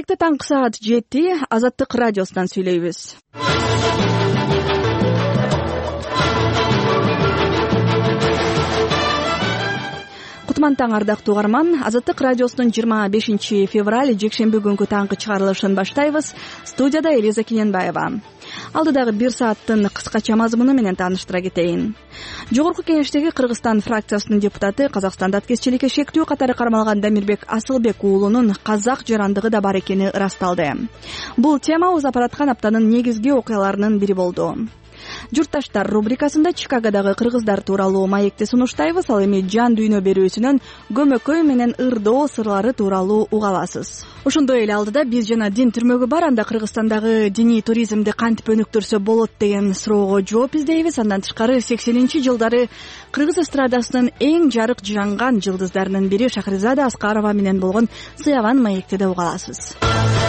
Келешекте таңкы саат 7 Азаттык радиосунан сүйлөйбүз. Кутман таң ардактуу угарман. Азаттык радиосунун 25 февраль жекшемби күнгү таңкы чыгарылышын баштайбыз. Студияда Элиза Кененбаева. Алдыдагы 1 сааттын кыскача мазмуну менен тааныштыра кетейин. Жогорку кеңештеги Кыргызстан фракциясынын депутаты Казакстанда аткезчиликке шектүү катары кармалган Дамирбек Асылбек уулунун казак жарандыгы да бар экени ырасталды. Бул тема Уз апараткан аптанын негизги окуяларынын бири болду. Журтташтар рубрикасында Чикагодагы кыргыздар тууралуу маекти сунуштайбыз. Ал эми жан дүйнө берүүсүнөн көмөкөй менен ырдоо сырлары тууралуу уга аласыз. Ошондой эле алдыда биз жана дин түрмөгү бар, анда Кыргызстандагы диний туризмди кантип өнүктүрсө болот деген суроого жооп издейбиз. Андан тышкары 80-жылдары кыргыз эстрадасынын эң жарык жанган жылдыздарынын бири Шахризада Аскарова менен болгон сыяган маекти да уга аласыз.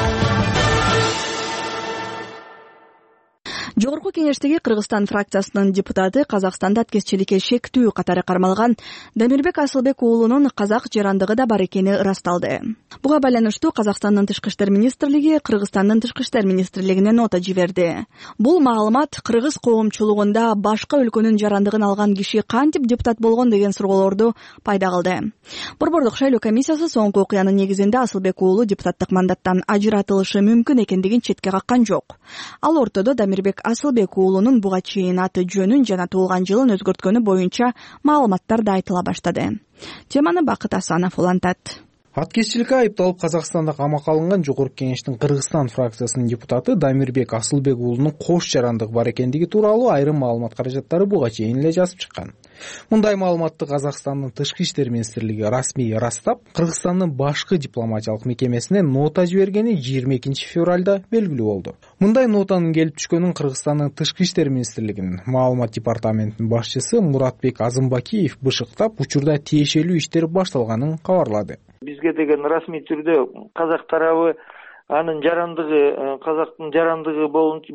Жогорку кеңештеги Кыргызстан фракциясынын депутаты Казакстанда аткезчиликке шектүү катары кармалган Дамирбек Асылбек уулунун казак жарандыгы да бар экени ырасталды. Буга байланыштуу Казакстандын тышкы иштер министрлиги Кыргызстандын тышкы иштер министрлигине нота жиберди. Бул маалымат кыргыз коомчулугунда башка өлкөнүн жарандыгын алган киши кантип депутат болгон деген суроолорду пайда кылды. Борбордук шайлоо комиссиясы соңку окуянын негизинде Асылбек уулу депутаттык мандаттан ажыратылышы мүмкүн экендигин четке каккан жок. Ал ортодо Дамирбек Асылбек уулунун буга чейин аты жөнүн жана туулган жылын өзгөрткөнү боюнча маалыматтар да айтыла баштады. Теманы Бакыт Асанов улантат. Аткезчиликке айыпталып Казакстанда камакка алынган Жогорку кеңештин Кыргызстан фракциясынын депутаты Дамирбек Асылбек уулунун кош жарандыгы бар экендиги тууралуу айрым маалымат каражаттары буга чейин эле жазып чыккан. Мындай маалыматты Казакстандын тышкы иштер министрлиги расмий ырастап, Кыргызстандын башкы дипломатиялык мекемесине нота жибергени 22 февралда белгилүү болду. Мындай нотанын келип түшкөнүн Кыргызстандын тышкы иштер министрлигинин маалымат департаментинин башчысы Муратбек Азымбакиев бышыктап, учурда тиешелүү иштер башталганын кабарлады. Бизге деген расмий түрдө казак тарабы анын жарандыгы, казактын жарандыгы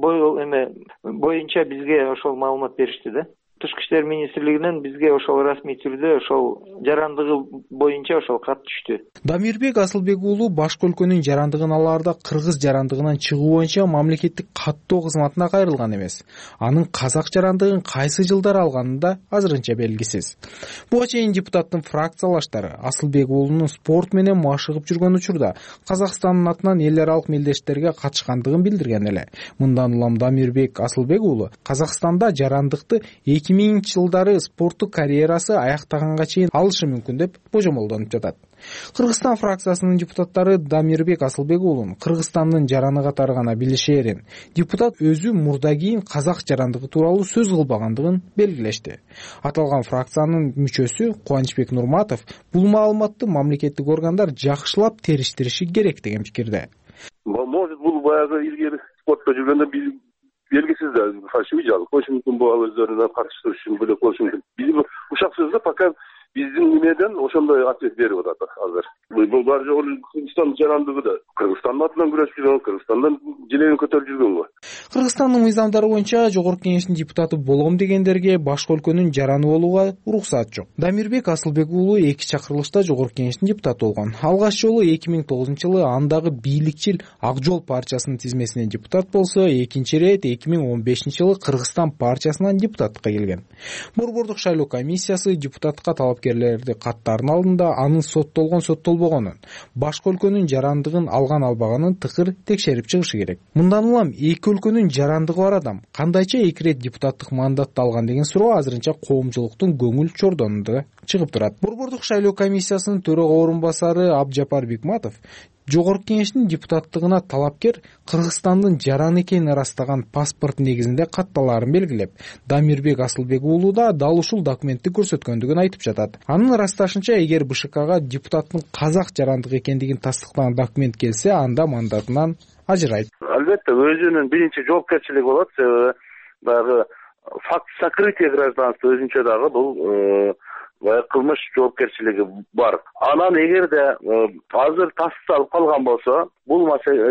боюнча бизге ошол маалымат беришти да. Тышкы иштер министрлигинен бизге ошол расмий түрдө ошол жарандыгы боюнча ошол кат түштү. Дамирбек Асылбек уулу башка өлкөнүн жарандыгын алаарда кыргыз жарандыгынан чыгуу боюнча мамлекеттик каттоо кызматына кайрылган эмес. Анын казак жарандыгын кайсы жылдары алганы да азырынча белгисиз. Буга чейин депутаттын фракциялаштары Асылбек уулунун спорт менен машыгып жүргөн учурда Казакстандын атынан эл аралык мелдештерге катышкандыгын билдирген эле. Мындан улам Дамирбек Асылбек уулу Казакстанда жарандыкты 2000-жылдары спорттук карьерасы аяктаганга чейин алышы мүмкүн деп божомолдонуп жатат. Кыргызстан фракциясынын депутаттары Дамирбек Асылбек уулун Кыргызстандын жараны катары гана билишерин, депутат өзү мурда кийин казак жарандыгы тууралуу сөз кылбагандыгын белгилешти. Аталган фракциянын мүчөсү Кубанычбек Нурматов бул маалыматты мамлекеттик органдар жакшылап териштириши керек деген пикирде. Может, бул баягы илгери спортто жүргөндө белгисиз да фальшивый жалык болушу мүмкүн, бул өздөрүнө каршы туруш үчүн бөлөк болушу мүмкүн. Биздин ушак сөздө пока биздин немеден ошондой ответ берип атат азыр. Бул бар жогу Кыргызстан жарандыгы да Кыргызстандын атынан күрөшүп жүргөн, Кыргызстандан желегин көтөрүп жүргөн го. Кыргызстандын мыйзамдары боюнча Жогорку кеңештин депутаты болгом дегендерге башка өлкөнүн жараны болууга уруксат жок. Дамирбек Асылбек уулу 2 чакырылышта Жогорку кеңештин депутаты болгон. Алгач жолу 2009-жылы андагы бийликчил Ак Жол партиясынын тизмесинен депутат болсо, экинчи рет 2015-жылы Кыргызстан партиясынан депутаттыкка келген. Борбордук шайлоо комиссиясы депутатка талапкерлерди каттардын алдында анын соттолбогонун, башка өлкөнүн жарандыгын алган албаганын тыкыр текшерип чыгышы керек. Мындан улам эки өлкөнүн жарандыгы бар адам кандайча 2 рет депутаттык мандатты алган деген суроо азырынча коомчулуктун көңүл чордонунда чыгып турат. Борбордук шайлоо комиссиясынын төрага орун басары Абжапар Бикматов Жогорку кеңештин депутаттыгына талапкер Кыргызстандын жараны экенин ырастаган паспорт негизинде катталаарын белгилеп, Дамирбек Асылбек уулу да дал ушул документти көрсөткөндүгүн айтып жатат. Анын ырасташынча, эгер БШКга депутаттын казак жарандыгы экендигин тастыктаган документ келсе, анда мандатынан ажырайт. Албетте, өзүнүн биринчи жоопкерчилиги болот. Себеби дагы факт сокрытия гражданства өзүнчө дагы бул кылмыш жоопкерчилиги бар. Анан эгерде азыр тасталып калган болсо, бул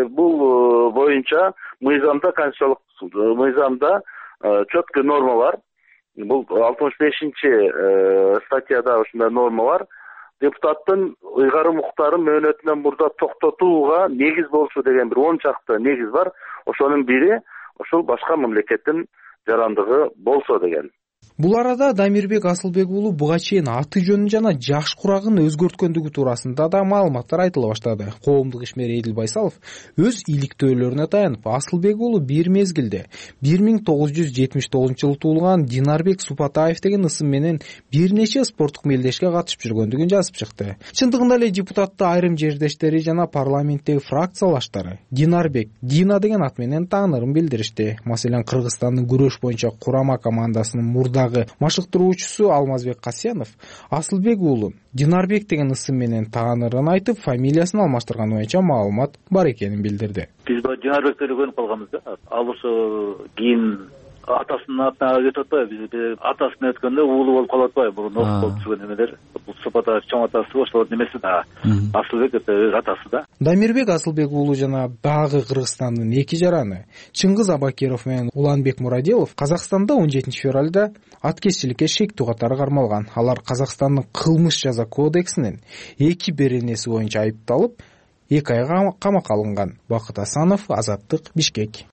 боюнча мыйзамда, конституциялык мыйзамда четкий норма бар. Бул 65-статьяда ушундай норма бар. депутаттын ыйгарым уктарын мөөнөтүнөн мурда токтотууга негиз болчу деген бир 10 чакты негиз бар. Ошонун бири ошол башка мамлекеттин жарандыгы болсо деген. Бул арада Дамирбек Асылбек уулу буга чейин аты жөнүн жана жаш курагын өзгөрткөндүгү туурасында да маалыматтар айтыла баштады. Коомдук ишмер Эдил Байсалов өз иликтөөлөрүнө таянып, Асылбек уулу бир мезгилде 1979-жылы туулган Динарбек Супатаев деген ысым менен бир нече спорттук мелдешке катышып жүргөндүгүн жазып чыкты. Чындыгында эле депутатты айрым жердештери жана парламенттеги фракциялаштары Динарбек, Дина деген ат менен таанырын билдиришти. Маселен, Кыргызстандын күрөш боюнча курама командасынын мурдагы машыктыруучусу Алмазбек Касьянов Асылбек уулу Динарбек деген ысым менен таанырын айтып, фамилиясын алмаштырганы боюнча маалымат бар экенин билдирди. Биз Динарбекти көрүп калганбыз да. Ал ошо кийин атасынын атына кетип атпайбы, биз атасына өткөндө уулу болуп калып атпайбы, мурун окуп болуп жүргөн эмелер. Бул Супатаев чоң атасы, ошол немеси да. Асылбек өз атасы да. Дамирбек Асылбек уулу жана дагы Кыргызстандын эки жараны Чыңгыз Абакиров менен Уланбек Мурадилов Казакстанда 17 февралда аткезчиликке шектүү катары кармалган. Алар Казакстандын кылмыш жаза кодексинин 2 беренеси боюнча айыпталып, 2 айга камакка алынган. Бакыт Асанов, Азаттык, Бишкек.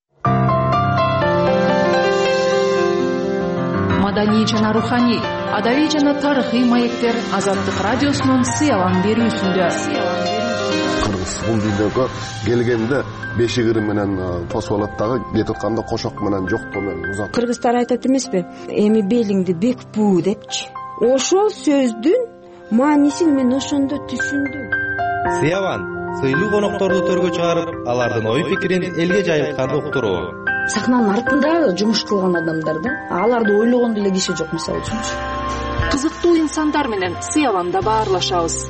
Маданий жана руханий, адабий жана тарыхый маектер Азаттык радиосунун сыялан берүүсүндө. Кыргыз бул дүйнөгө келгенде бешигири менен тосуп алат дагы, кетип атканда кошок менен жоктоо менен узат. Кыргыздар айтат эмеспи? Эми белиңди бекпүү депчи. Ошол сөздүн маанисин мен ошондо түшүндүм. Сыяван сыйлуу конокторду төргө чыгарып, алардын ой пикирин элге жайылткан уктуруу. Сахнанын артында жумуш кылган адамдар да, аларды ойлогон деле киши жок, мисалы үчүнчү. Кызыктуу инсандар менен сыяванда баарлашабыз.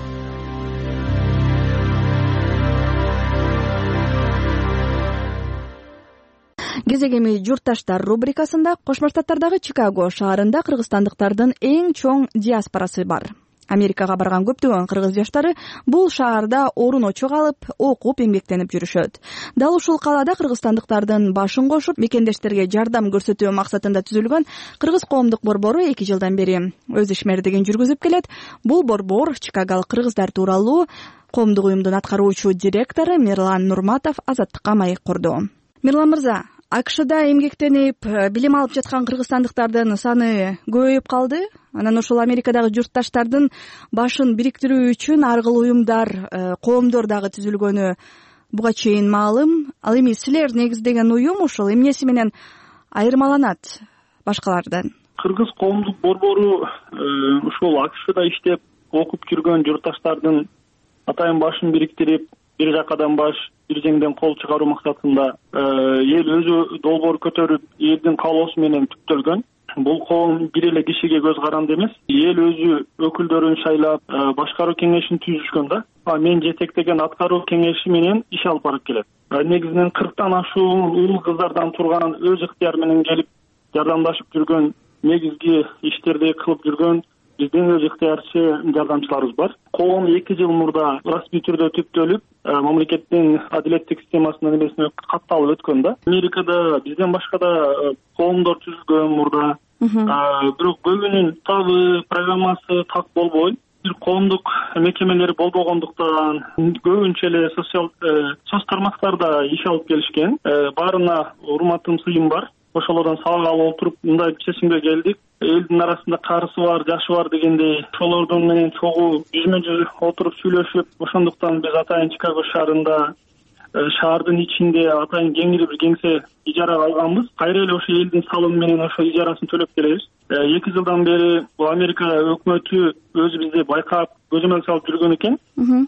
Кезегеми журтташтар рубрикасында Кошмо Штаттардагы Чикаго шаарында кыргызстандыктардын эң чоң диаспорасы бар. Америкага барган көптөгөн кыргыз жаштары бул шаарда орун очук алып, окуп, эмгектенип жүрүшөт. Дал ушул калаада кыргызстандыктардын башын кошуп, мекендештерге жардам көрсөтүү максатында түзүлгөн Кыргыз коомдук борбору 2 жылдан бери өз ишмердигин жүргүзүп келет. Бул борбор Чикаголук кыргыздар тууралуу коомдук уюмдун аткаруучу директору Мирлан Нурматов Азаттыкка маек курду. Мирлан мырза, АКШда эмгектенип, билим алып жаткан кыргызстандыктардын саны көбөйүп калды. Анан ошол Америкадагы журтташтардын башын бириктирүү үчүн ар кыл уюмдар, коомдор дагы түзүлгөнү буга чейин маалым. Ал эми силер негиздеген уюм ошол эмнеси менен айырмаланат башкалардан? Кыргыз коомдук борбору ушул АКШда иштеп окуп жүргөн журтташтардын атайын башын бириктирип, бир жакадан баш, бир жеңден кол чыгаруу максатында эл өзү долбоор көтөрүп, элдин каалоосу менен түптөлгөн. Бул коом бир эле кишиге көз каранды эмес. Эл өзү өкүлдөрүн шайлап, башкаруу кеңешин түзүшкөн да. Мен жетектеген аткаруу кеңеши менен иш алып барып келет. Негизинен 40тан ашуун уул кыздардан турган өз ыктыяр менен келип жардамдашып жүргөн, негизги иштерди кылып жүргөн биздин өз ыктыярчы жардамчыларыбыз бар. Коом 2 жыл мурда расмий түрдө түптөлүп, мамлекеттин адилеттик системасынын эмесине катталып өткөн да. Америкада бизден башка да коомдор түзүлгөн мурда. Бирок көбүнүн табы, программасы так болбой, бир коомдук мекемелери болбогондуктан көбүнчө эле соц тармактарда иш алып келишкен. Баарына урматым, сыйым бар. Ошолордон сабак алып отуруп мындай чечимге келдик. Элдин арасында карысы бар, жашы бар дегендей, ошолордун менен чогуу жүзмө-жүз отуруп сүйлөшүп, ошондуктан биз атайын Чикаго шаарында, шаардын ичинде атайын кеңири бир кеңсе ижарага алганбыз. Кайра эле ошо элдин салымы менен ошо ижарасын төлөп келебиз. 2 жылдан бери бул Америка өкмөтү өзү бизди байкап, көзөмөл салып жүргөн экен.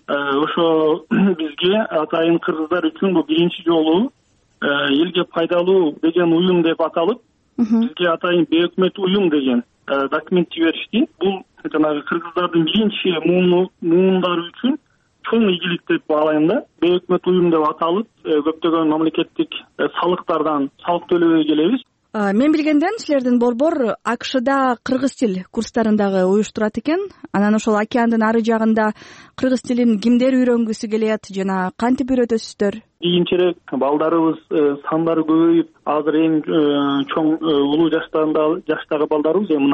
Ошо бизге атайын кыргыздар үчүн бул биринчи жолу элге пайдалуу деген уюм деп аталып, бизге атайын бейөкмөт уюм деген документ жиберишти. Бул жанагы кыргыздардын биринчи муундары үчүн чоң ийгилик деп баалайм да. Бейөкмөт уюм деп аталып, көптөгөн мамлекеттик салыктардан салык төлөбөй келебиз. Мен билгенден силердин борбор АКШда кыргыз тил курстарын дагы уюштурат экен. Анан ошол океандын ары жагында кыргыз тилин кимдер үйрөнгүсү келет жана кантип үйрөтөсүздөр? Кийинчерээк балдарыбыз сандары көбөйүп, азыр эң чоң улуу жаштагы балдарыбыз мына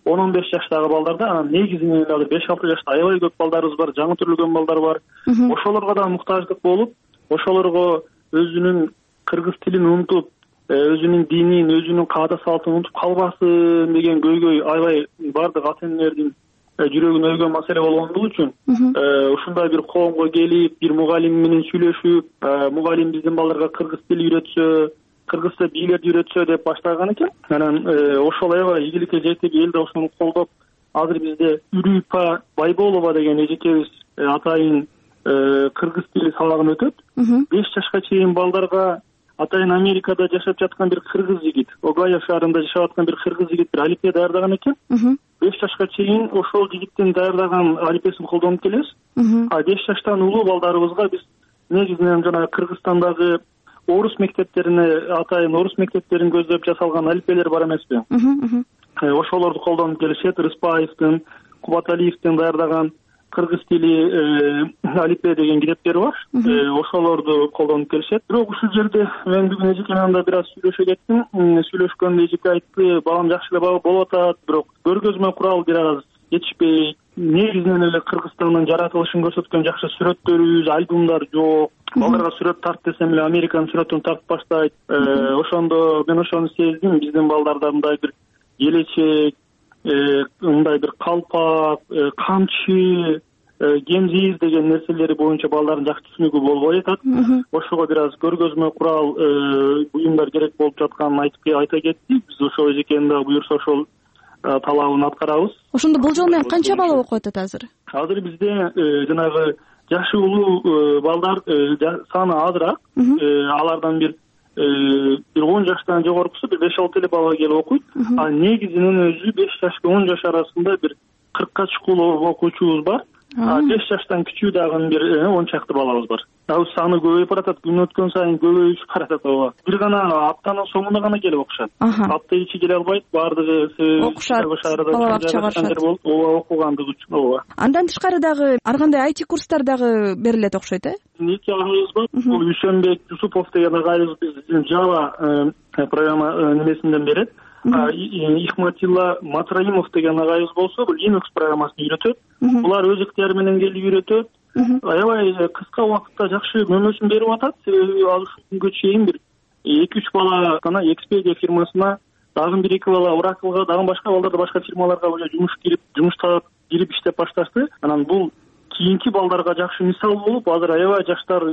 10-15 жаштагы балдарда, анан негизинен эле 5-6 жашта аябай көп балдарыбыз бар, жаңы төрөлгөн балдар бар. Ошолорго да муктаждык болуп, ошолорго өзүнүн кыргыз тилин унутуп, өзүнүн динин, өзүнүн каада салтын унутуп калбасын деген көйгөй аябай бардык ата энелердин жүрөгүн өйгөн маселе болгондугу үчүн ушундай бир коомго келип, бир мугалим менен сүйлөшүп, мугалим биздин балдарга кыргыз тили үйрөтсө, кыргызча бийлерди үйрөтсө деп баштаган экен. Анан ошол аябай ийгиликке жетип, эл да ошону колдоп, азыр бизде Үрүпа Байболова деген эжекебиз атайын кыргыз тили сабагын өтөт. 5 жашка чейин балдарга атайын Америкада жашап жаткан бир кыргыз жигит, Огайо шаарында жашап аткан бир кыргыз жигит бир алипе даярдаган экен. 5 жашка чейин ошол жигиттин даярдаган алипесин колдонуп келебиз. 5 жаштан улуу балдарыбызга биз негизинен жана Кыргызстандагы орус мектептерине, атайын орус мектептерин көздөп жасалган алипелер бар эмеспи? Ошолорду колдонуп келишет. Рыспаевдин, Кубаталиевдин даярдаган кыргыз тили алипе деген китептери бар. Ошолорду колдонуп келишет. Бирок ушул жерде мен бүгүн эжеке менен да бир аз сүйлөшө кеттим. Сүйлөшкөндө эжеке айтты, балам жакшы эле болуп атат, бирок көргөзмө курал бир аз жетишпейт. Негизинен эле Кыргызстандын жаратылышын көрсөткөн жакшы сүрөттөрүбүз, альбомдар жок. Балдарга сүрөт тарт десем эле Американын сүрөтүн тартып баштайт. Ошондо мен ошону сездим, биздин балдарда мындай бир келечек, мындай бир калпак, камчы, кемзиз деген нерселери боюнча балдардын жакшы түшүнүгү болбой атат. Ошого бир аз көргөзмө курал, буюмдар керек болуп жатканын айта кеттик. Биз ошол эжекенин да буюрса ошол талабын аткарабыз. Ошондо бул жолу менен канча бала окуп атат азыр? Азыр бизде жанагы жашы улуу балдар саны азыраак. Алардан бир 10 жаштан жогоркусу бир 5-6 эле бала келип окуйт. Негизинен өзү 5 жашка 10 жаш арасында бир 40ка чукул окуучубуз бар. 5 жаштан кичүү дагы бир 10 чакты балабыз бар. Саны көбөйүп баратат, күн өткөн сайын көбөйүп баратат. Бир гана аптанын соңунда гана келип окушат. Апта ичи келе албайт, бардыгы окушат, бала бакча барышат. Окугандыгы үчүн. Андан тышкары дагы ар кандай IT курстар дагы берилет окшойт, э? Эки агайыбыз бар. Бул Үсөнбек Жусупов деген агайыбыз биздин Java программа немесинден берет. Ихматилла Матраимов деген агайыбыз болсо, бул Linux программасын үйрөтөт. Булар өз ыктыяры менен келип үйрөтөт. Аябай кыска убакытта жакшы мөмөсүн берип атат. Себеби азыр күнгө чейин бир 2-3 бала гана Expedia фирмасына, дагы 1-2 бала Oracle'га, дагы башка балдар да башка фирмаларга жумуштап кирип иштеп башташты. Анан бул кийинки балдарга жакшы мисал болуп, азыр аябай жаштар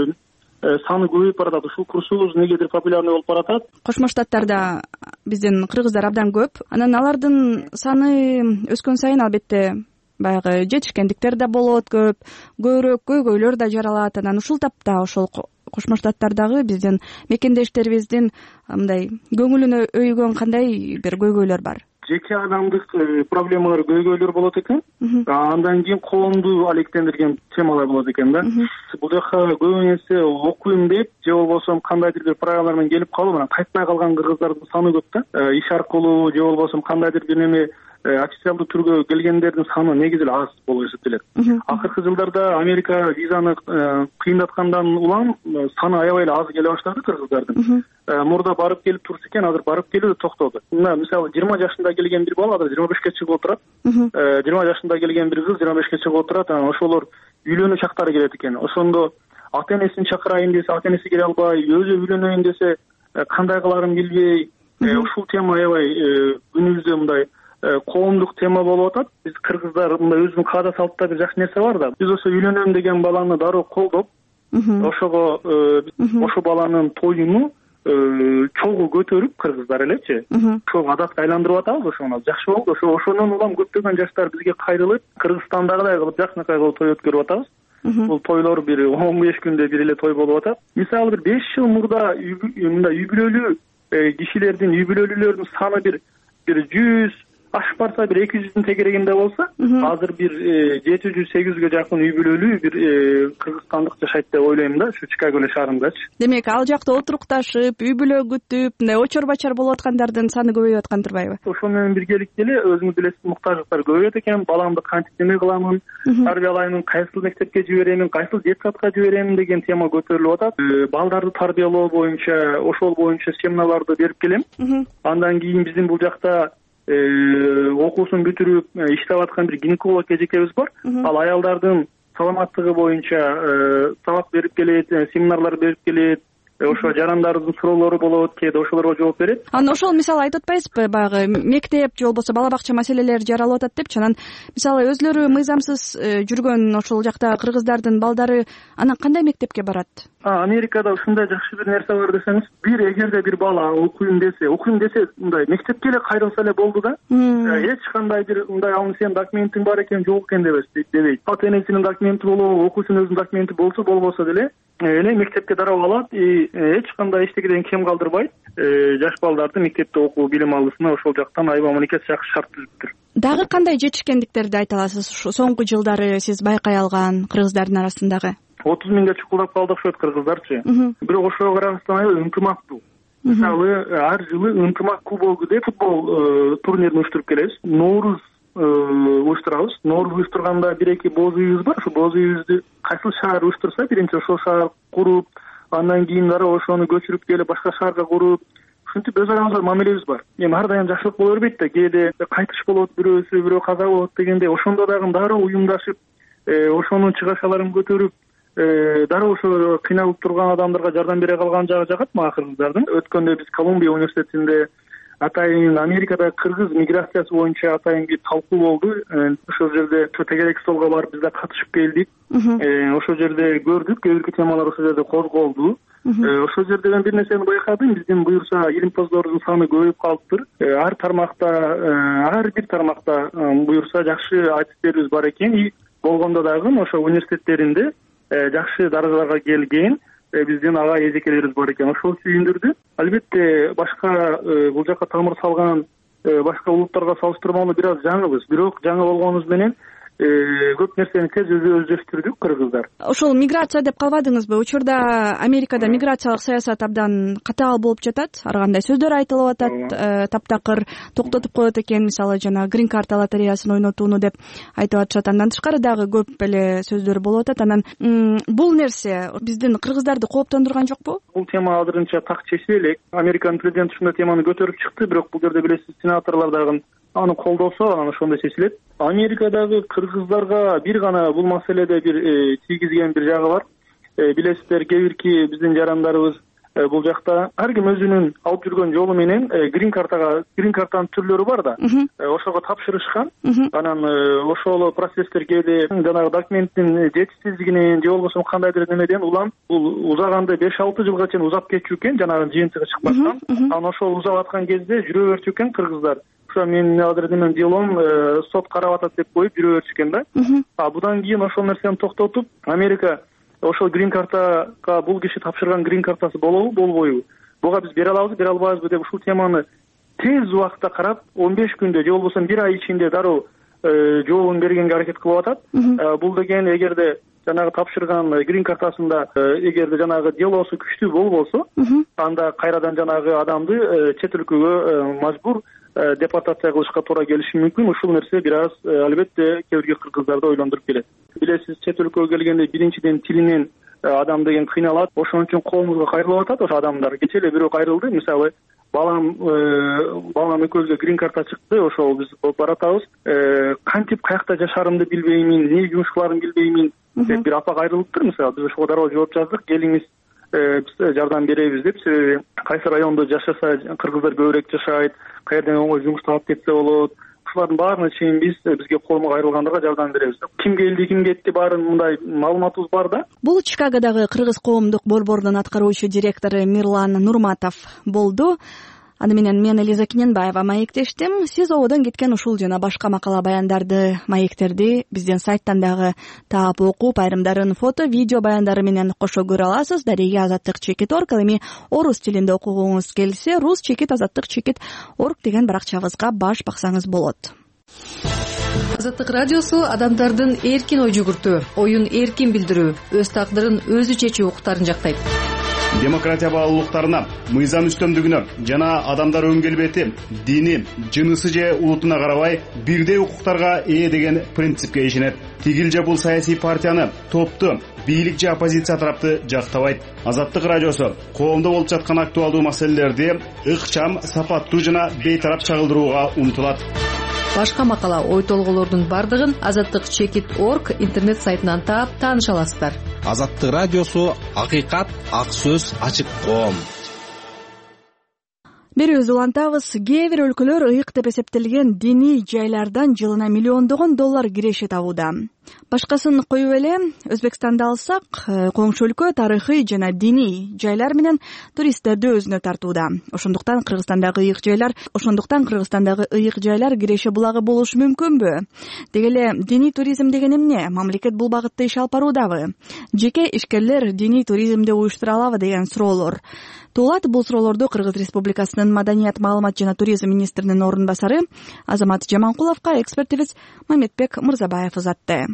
саны көбөйүп баратат. Ушул курсубуз негедир популярный болуп баратат. Кошмо Штаттарда биздин кыргыздар абдан көп. Анан алардын саны өскөн сайын албетте баягы жетишкендиктер да болот, көбүрөөк көйгөйлөр да жаралат. Анан ушул тапта ошол Кошмо Штаттардагы биздин мекендештерибиздин мындай көңүлүнө өйгөн кандай бир көйгөйлөр бар? Жеке адамдык проблемалар, көйгөйлөр болот экен. Андан кийин коомду алектендирген темалар болот экен да. Бул жака көбүнесе окуйм деп, же болбосо кандайдыр бир программалар менен келип калып, анан кайтпай калган кыргыздардын саны көп да. Иш аркылуу же болбосо кандайдыр бир неме официалдуу түргө келгендердин саны негизи эле аз болуп эсептелет. Акыркы жылдарда Америка визаны кыйындаткандан улам саны аябай эле аз келе баштады кыргыздардын. Мурда барып келип турса экен, азыр барып келүү токтоду. Мисалы 20 жашында келген бир бала азыр 25ке чыгып отурат. 20 жашында келген бир кыз 25ке чыгып отурат. Анан ошолор үйлөнүү чактары келет экен. Ошондо ата энесин чакырайын десе, ата энеси келе албай, өзү үйлөнөйүн десе, кандай кыларын билбей, ушул тема аябай күнүбүздө мындай коомдук тема болуп атат. Биз кыргыздар мындай өзүнүн каада салтта бир жакшы нерсе бар да. Биз ошо үйлөнөм деген баланы дароо колдоп, ошого ошо баланын тоюну чогуу көтөрүп кыргыздар элечи, ошол адатка айландырып атабыз. Ошону жакшы болду. Ошонун улам көптөгөн жаштар бизге кайрылып, Кыргызстандагыдай кылып жакшынакай кылып той өткөрүп атабыз. Бул тойлор бир 15 күндө бир эле той болуп атат. Мисалы бир 5 жыл мурда мындай үй бүлөлүү кишилердин, үй бүлөлүүлөрдүн саны бир 100 ашып барса бир 200-дин тегерегинде болсо, азыр бир 700-800гө жакын үй бүлөлүү бир кыргызстандык жашайт деп ойлойм да, ушу Чикаго шаарындачы. Демек, ал жакта отурукташып, үй бүлө күтүп, мындай очор-бачар болуп аткандардын саны көбөйүп аткан турбайбы? Ошол менен биргеликте эле өзүңүз билесиз, муктаждыктар көбөйөт экен. Баламды кантип неме кыламын, тарбиялаймын, кайсыл мектепке жиберемин, кайсыл детсадка жиберемин деген тема көтөрүлүп атат. Балдарды тарбиялоо боюнча, ошол боюнча семиналарды берип келем. Андан кийин биздин бул жакта окуусун бүтүрүп иштеп аткан бир гинеколог эжекебиз бар. Ал аялдардын саламаттыгы боюнча сабак берип келет, семинарлар берип келет. Ошо жарандардын суроолору болот, кээде ошолорго жооп берет. Анан ошол мисалы айтып атпайсызбы, баягы мектеп же болбосо бала бакча маселелери жаралып атат депчи. Анан мисалы өзлөрү мыйзамсыз жүргөн ошол жакта кыргыздардын балдары анан кандай мектепке барат? Америкада ушундай жакшы бир нерсе бар десеңиз, эгерде бир бала окуйм десе, мындай мектепке эле кайрылса эле болду да. Эч кандай бир мындай ал сенин документиң бар экен, жок экен дебейт. Ата энесинин документи болобу, окуучунун өзүнүн документи болбосо деле мектепке дарап алат. Эч кандай эчтекеден кем калтырбайт. Жаш балдарды мектепте окуу билим алуусуна ошол жактан айыл мамлекет жакшы шарт түзүптүр. Дагы кандай жетишкендиктерди айта аласыз соңку жылдары сиз байкай алган кыргыздардын арасындагы? 30 миңге чукулдап калды окшойт кыргыздарчы. Бирок ошого карабастан аябай ынтымактуу. Мисалы ар жылы ынтымак кубогу деп футбол турнирин уюштуруп келебиз. Ноорус уюштурабыз. Ноорус уюштурганда 1-2 боз үйүбүз бар. Ошо боз үйүбүздү кайсы шаар уюштурса, биринчи ошол шаар куруп, андан кийин дароо ошону көчүрүп келип башка шаарга куруп, ушинтип өз арабызда мамилебиз бар. Эми ар дайым жакшылык боло бербейт да, кээде кайтыш болот, бирөө каза болот дегенде, ошондо дагы дароо уюмдашып, ошонун чыгашаларын көтөрүп, дароо ошо кыйналып турган адамдарга жардам бере калган жагы жагат мага кыргыздардын. Өткөндө биз Колумбия университетинде атайын Америкада кыргыз миграциясы боюнча атайын бир талкуу болду. Ошол жерде тегерек столго барып биз да катышып келдик. Ошол жерде көрдүк, кээ бир темалар ошол жерде козголду. Ошол жерден бир нерсени байкадым, биздин буюрса илимпоздордун саны көбөйүп калыптыр. Ар бир тармакта буюрса жакшы адистерибиз бар экен. Болгондо дагы ошо университеттеринде жакшы даражаларга келген биздин ага эжекелерибиз бар экен. Ошол сүйүндүрдү. Албетте башка бул жака тамыр салган башка улуттарга салыштырмалуу бир аз жаңыбыз. Бирок жаңы болгонубуз менен көп нерсени тез өздөштүрдүк кыргыздар. Ошол миграция деп калбадыңызбы? Учурда Америкада миграциялык саясат абдан катаал болуп жатат. Ар кандай сөздөр айтылып атат, таптакыр токтотуп коет экен, мисалы жана грин карта лотереясын ойнотууну деп айтып атышат. Андан тышкары дагы көп эле сөздөр болуп атат. Анан бул нерсе биздин кыргыздарды кооптондурган жокпу? Бул тема азырынча так чечиле элек. Американын президенти ушундай теманы көтөрүп чыкты, бирок бул жерде билесиз, сенаторлор дагы аны колдосо, анан ошондой чечилет. Америкадагы кыргыздарга бир гана бул маселеде бир тийгизген бир жагы бар. Билесиздер, кээ бирки биздин жарандарыбыз бул жакта ар ким өзүнүн алып жүргөн жолу менен грин картанын түрлөрү бар да. Ошого тапшырышкан. Анан ошол процесстер кээде жанагы документтин жетишсиздигинен же болбосо кандайдыр немеден улам бул узаганда 5-6 жылга чейин узап кетчү экен, жанагы жыйынтыгы чыкпастан. Анан ошол узап аткан кезде жүрө берчү экен кыргыздар. Мен азыр менин делом сот карап атат деп коюп жүрө берчү экен да. Будан кийин ошол нерсени токтотуп, Америка ошол грин картага бул киши тапшырган грин картасы болобу, болбойбу? Буга биз бере алабызбы, бере албайбызбы деп ушул теманы тез убакытта карап, 15 күндө же болбосо 1 ай ичинде дароо жообун бергенге аракет кылып атат. Бул деген эгерде жанагы тапшырган грин картасында эгерде жанагы делосу күчтүү болбосо, анда кайрадан жанагы адамды чет өлкөгө мажбур депортация кылышка туура келиши мүмкүн. Ушул нерсе бир аз албетте кээ бир кыргыздарды ойлондуруп келет. Билесиз, чет өлкөгө келгенде биринчиден тилинен адам деген кыйналат. Ошон үчүн коомубузга кайрылып атат ошо адамдар. Кечээ эле бирөө кайрылды. Мисалы, балам экөөбүзгө грин карта чыкты, ошол биз баратабыз. Кантип каякта жашаарымды билбеймин, эмне жумуш кыларымды билбеймин деп бир апа кайрылыптыр. Мисалы, биз ошого дароо жооп жаздык. Келиңиз, биз жардам беребиз деп. Себеби кайсы райондо жашаса кыргыздар көбүрөөк жашайт, каерден оңой жумуш таап кетсе болот. Ушулардын баарына чейин бизге колмо кайрылгандарга жардам беребиз. Ким келди, ким кетти, баарын мындай маалыматыбыз бар да. Бул Чикагодагы кыргыз коомдук борборунун аткаруучу директору Мирлан Нурматов болду. Аны менен мен Элиза Кененбаева маектештим. Сиз ободон кеткен ушул жана башка макала баяндарды, маектерди биздин сайттан дагы таап окуп, айрымдарын фото, видео баяндары менен кошо көрө аласыз. Дареги azatlyk.org. Ал эми орус тилинде окугуңуз келсе, rus-azatlyk.org деген баракчабызга баш баксаңыз болот. Азаттык радиосу адамдардын эркин ой жүгүртүү, оюн эркин билдирүү, өз тагдырын өзү чечүү укуктарын жактайт. демократия баалуулуктарына, мыйзам үстөмдүгүнө жана адамдар өң келбети, дини, жынысы же улутуна карабай бирдей укуктарга ээ деген принципке ишенет. Тигил же бул саясий партияны, топту, бийлик же оппозиция тарапты жактабайт. Азаттык радиосу коомдо болуп жаткан актуалдуу маселелерди ыкчам, сапаттуу жана бейтарап чагылдырууга умтулат. Башка макала, ой толгоолордун бардыгын azatlyk.org интернет сайтынан таап тааныша аласыздар. Азаттык радиосу акыйкат, ак сөз, ачык коом. Берүүбүздү улантабыз. Кээ бир өлкөлөр ыйык деп эсептелген диний жайлардан жылына миллиондогон доллар киреше табууда. Башкасын коюп эле Өзбекстанды алсак, коңшу өлкө тарыхый жана диний жайлар менен туристтерди өзүнө тартууда. Ошондуктан Кыргызстандагы ыйык жайлар киреше булагы болушу мүмкүнбү? Деги эле диний туризм деген эмне? Мамлекет бул багытта иш алып баруудабы? Жеке ишкерлер диний туризмди уюштура алабы деген суроолор туулат. Бул суроолорду Кыргыз Республикасынын Маданият, маалымат жана туризм министринин орун басары Азамат Жаманкуловго экспертибиз Мамедбек Мырзабаев узатты.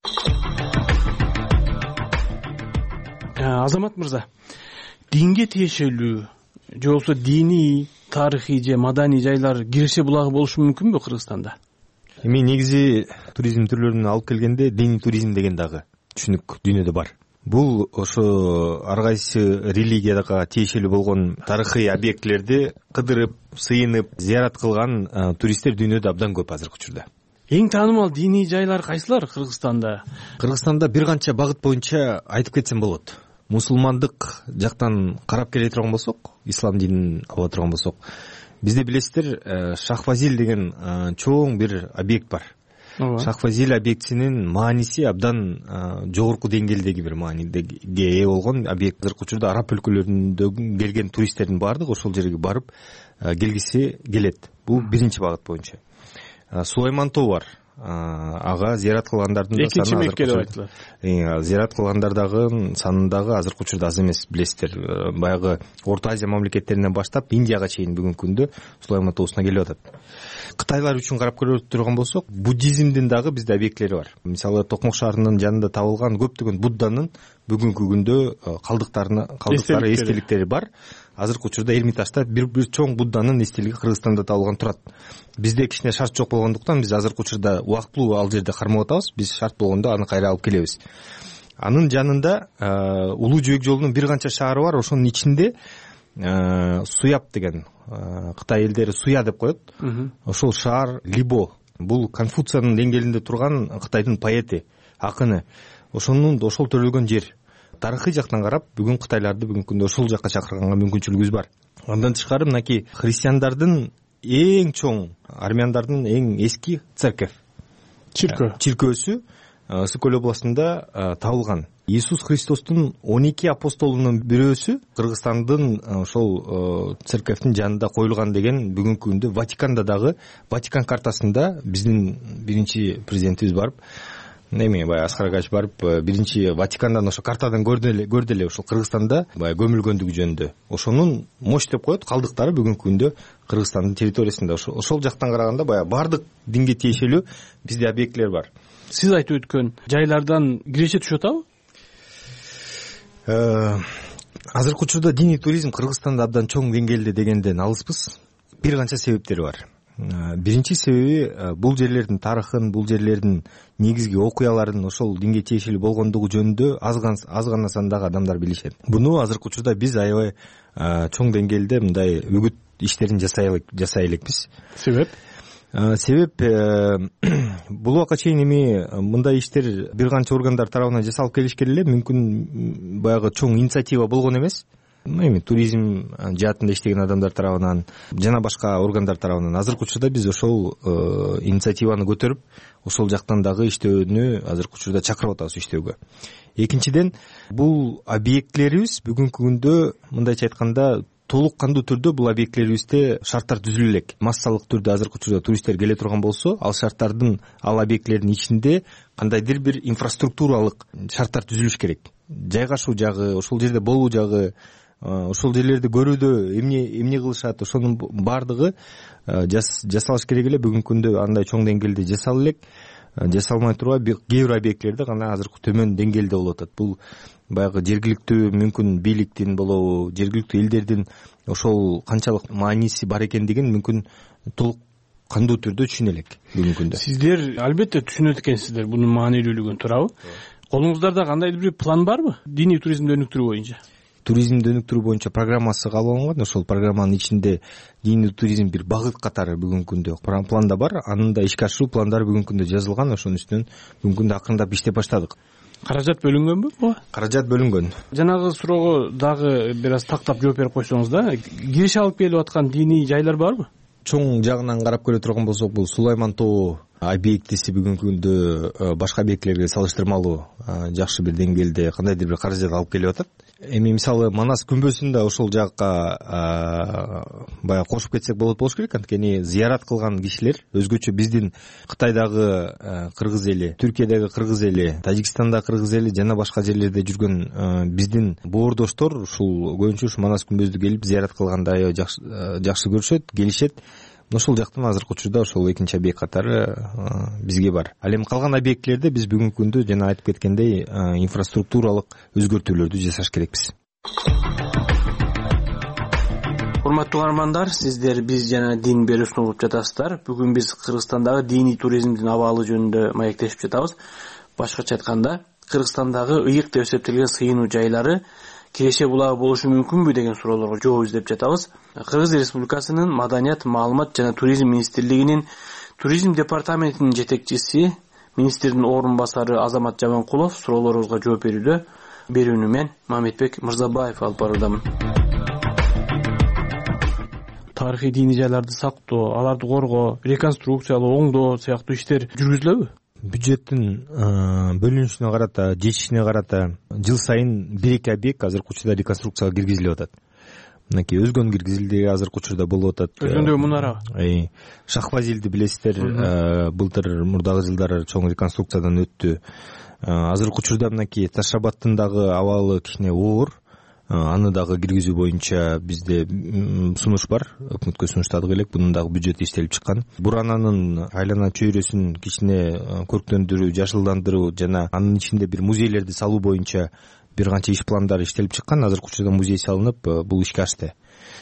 Азамат мырза, динге тиешелүү же болбосо диний, тарыхый же маданий жайлар киреше булагы болушу мүмкүнбү Кыргызстанда? Эми негизи туризм түрлөрүн алып келгенде диний туризм деген дагы түшүнүк дүйнөдө бар. Бул ошо ар кайсы религияга тиешелүү болгон тарыхый объектилерди кыдырып, сыйынып, зыярат кылган туристтер дүйнөдө абдан көп азыркы учурда. Эң таанымал диний жайлар кайсылар Кыргызстанда? Кыргызстанда бир канча багыт боюнча айтып кетсем болот. Мусулмандык жактан карап келе турган болсок, ислам динин ала турган болсок, бизде билесиздер, Шахфазил деген чоң бир объект бар. Шахфазил объектисинин мааниси абдан жогорку деңгээлдеги бир мааниге ээ болгон объект. Азыркы учурда араб өлкөлөрүндөн келген туристтердин баардыгы ошол жерге барып келгиси келет. Бул биринчи багыт боюнча. Сулайман тоо бар. Ага зыярат кылгандардын да саны Мекке деп айтылат. Зыярат кылгандардагы санындагы азыркы учурда аз эмес, билесиздер. Баягы Орто Азия мамлекеттеринен баштап Индияга чейин бүгүнкү күндө Сулайман тоосуна келип атат. Кытайлар үчүн карап көрө турган болсок, буддизмдин дагы бизде объекттери бар. Мисалы, Токмок шаарынын жанында табылган көптөгөн Будданын бүгүнкү күндө калдыктары, эстеликтери бар. Азыркы учурда Эрмитажда бир чоң Будданын эстелиги Кыргызстанда табылган турат. Бизде кичине шарт жок болгондуктан биз азыркы учурда убактылуу ал жерде кармап атабыз. Биз шарт болгондо аны кайра алып келебиз. Анын жанында Улуу Жөөк жолунун бир канча шаары бар. Ошонун ичинде Суяб деген Кытай элдери Суя деп коет. Ошол шаар Либо. Бул Конфуциянын деңгээлинде турган Кытайдын поэти, акыны. Ошол төрөлгөн жер. Тарыхый жактан карап, бүгүн кытайларды бүгүнкү күндө ошол жакка чакырганга мүмкүнчүлүгүбүз бар. Андан тышкары мынакей христиандардын эң чоң, армяндардын эң эски церковь, чиркөөсү Ысык-Көл областында табылган. Иисус Христостун 12 апостолунун бирөөсү Кыргызстандын ошол церковдун жанында коюлган деген бүгүнкү күндө Ватиканда дагы, Ватикан картасында биздин биринчи президентибиз барып, баягы Аскар Агач барып, биринчи Ватикандан ошо картадан көрдү эле ошол Кыргызстанда баягы көмүлгөндүгү жөнүндө. Ошонун мош деп коет калдыктары бүгүнкү күндө Кыргызстандын территориясында. Ошол жактан караганда баягы бардык динге тиешелүү бизде объектилер бар. Сиз айтып өткөн жайлардан киреше түшүп атабы? Азыркы учурда диний туризм Кыргызстанда абдан чоң деңгээлде дегенден алыспыз. Бир канча себептери бар. Биринчи себеби бул жерлердин тарыхын, бул жерлердин негизги окуяларын ошол динге тиешелүү болгондугу жөнүндө аз гана сандагы адамдар билишет. Буну азыркы учурда биз аябай чоң деңгээлде мындай үгүт иштерин жасай элекпиз. Себеп бул убакка чейин эми мындай иштер бир канча органдар тарабынан жасалып келишкен эле, мүмкүн баягы чоң инициатива болгон эмес. Эми туризм жаатында иштеген адамдар тарабынан жана башка органдар тарабынан азыркы учурда биз ошол инициативаны көтөрүп, ошол жактан дагы иштөөнү азыркы учурда чакырып атабыз иштөөгө. Экинчиден, бул объектилерибиз бүгүнкү күндө мындайча айтканда толук кандуу түрдө бул объектилерибизде шарттар түзүлө элек. Массалык түрдө азыркы учурда туристтер келе турган болсо, ал шарттардын, ал объектилердин ичинде кандайдыр бир инфраструктуралык шарттар түзүлүш керек. Жайгашуу жагы, ошол жерде болуу жагы, ошол жерлерди көрүүдө эмне кылышат, ошонун баардыгы жасалыш керек эле. Бүгүнкү күндө андай чоң деңгээлде жасала элек. жасалмай турбайбы, кээ бир объектилерде гана азыр төмөн деңгээлде болуп атат. Бул баягы жергиликтүү мүмкүн бийликтин болобу, жергиликтүү элдердин ошол канчалык мааниси бар экендигин мүмкүн толук кандуу түрдө түшүнө элек бүгүнкү күндө. Сиздер албетте түшүнөт экенсиздер бунун маанилүүлүгүн, туурабы? Колуңуздарда кандайдыр бир план барбы диний туризмди өнүктүрүү боюнча? Туризмди өнүктүрүү боюнча программасы кабыл алынган. Ошол программанын ичинде диний туризм бир багыт катары бүгүнкү күндө планда бар. Анын да ишке ашыруу пландары бүгүнкү күндө жазылган. Ошонун үстүнөн бүгүнкү күндө акырындап иштеп баштадык. Каражат бөлүнгөнбү буга? Каражат бөлүнгөн. Жанагы суроого дагы бир аз тактап жооп берип койсоңуз да, киреше алып келип аткан диний жайлар барбы? Чоң жагынан карап көрө турган болсок, бул Сулайман тоо объектиси бүгүнкү күндө башка объектилерге салыштырмалуу жакшы бир деңгээлде кандайдыр бир каражат алып келип атат. Эми мисалы Манас күмбөзүндө ошол жакка баягы кошуп кетсек болуш керек. Анткени зыярат кылган кишилер өзгөчө биздин Кытайдагы кыргыз эли, Түркиядагы кыргыз эли, Тажикстандагы кыргыз эли жана башка жерлерде жүргөн биздин боордоштор ушул көбүнчө ушу Манас күмбөздү келип зыярат кылганда аябай жакшы көрүшөт, келишет. Ошол жактан азыркы учурда ошол экинчи объект катары бизге бар. Ал эми калган объектилерде биз бүгүнкү күндө жана айтып кеткендей инфраструктуралык өзгөртүүлөрдү жасаш керекпиз. Урматтуу угармандар, сиздер биз жана дин берүүсүн угуп жатасыздар. Бүгүн биз Кыргызстандагы диний туризмдин абалы жөнүндө маектешип жатабыз. Башкача айтканда, Кыргызстандагы ыйык деп эсептелген сыйынуу жайлары киреше булагы болушу мүмкүнбү деген суроолорго жооп издеп жатабыз. Кыргыз Республикасынын Маданият, маалымат жана туризм министрлигинин туризм департаментинин жетекчиси, министрдин орун басары Азамат Жаманкулов суроолорубузга жооп берүүдө. Берүүнү мен Мамедбек Мырзабаев алып баруудамын. Тарыхый диний жайларды сактоо, аларды коргоо, реконструкциялоо, оңдоо сыяктуу иштер жүргүзүлөбү? Бюджеттин бөлүнүшүнө карата, жетишине карата жыл сайын 1-2 объект азыркы учурда реконструкцияга киргизилип атат. Мынакей өзгөн киргизилди, азыркы учурда болуп атат. Өзгөндөгү мунара. Шахфазилди билесиздер, былтыр мурдагы жылдары чоң реконструкциядан өттү. Азыркы учурда мынакей Ташабаттын дагы абалы кичине оор. Аны дагы киргизүү боюнча бизде сунуш бар, өкмөткө сунуштадык элек, бунун дагы бюджети иштелип чыккан. Бурананын айлана чөйрөсүн кичине көрктөндүрүү, жашылдандыруу жана анын ичинде бир музейлерди салуу боюнча бир канча иш пландары иштелип чыккан. Азыркы учурда музей салынып, бул ишке ашты.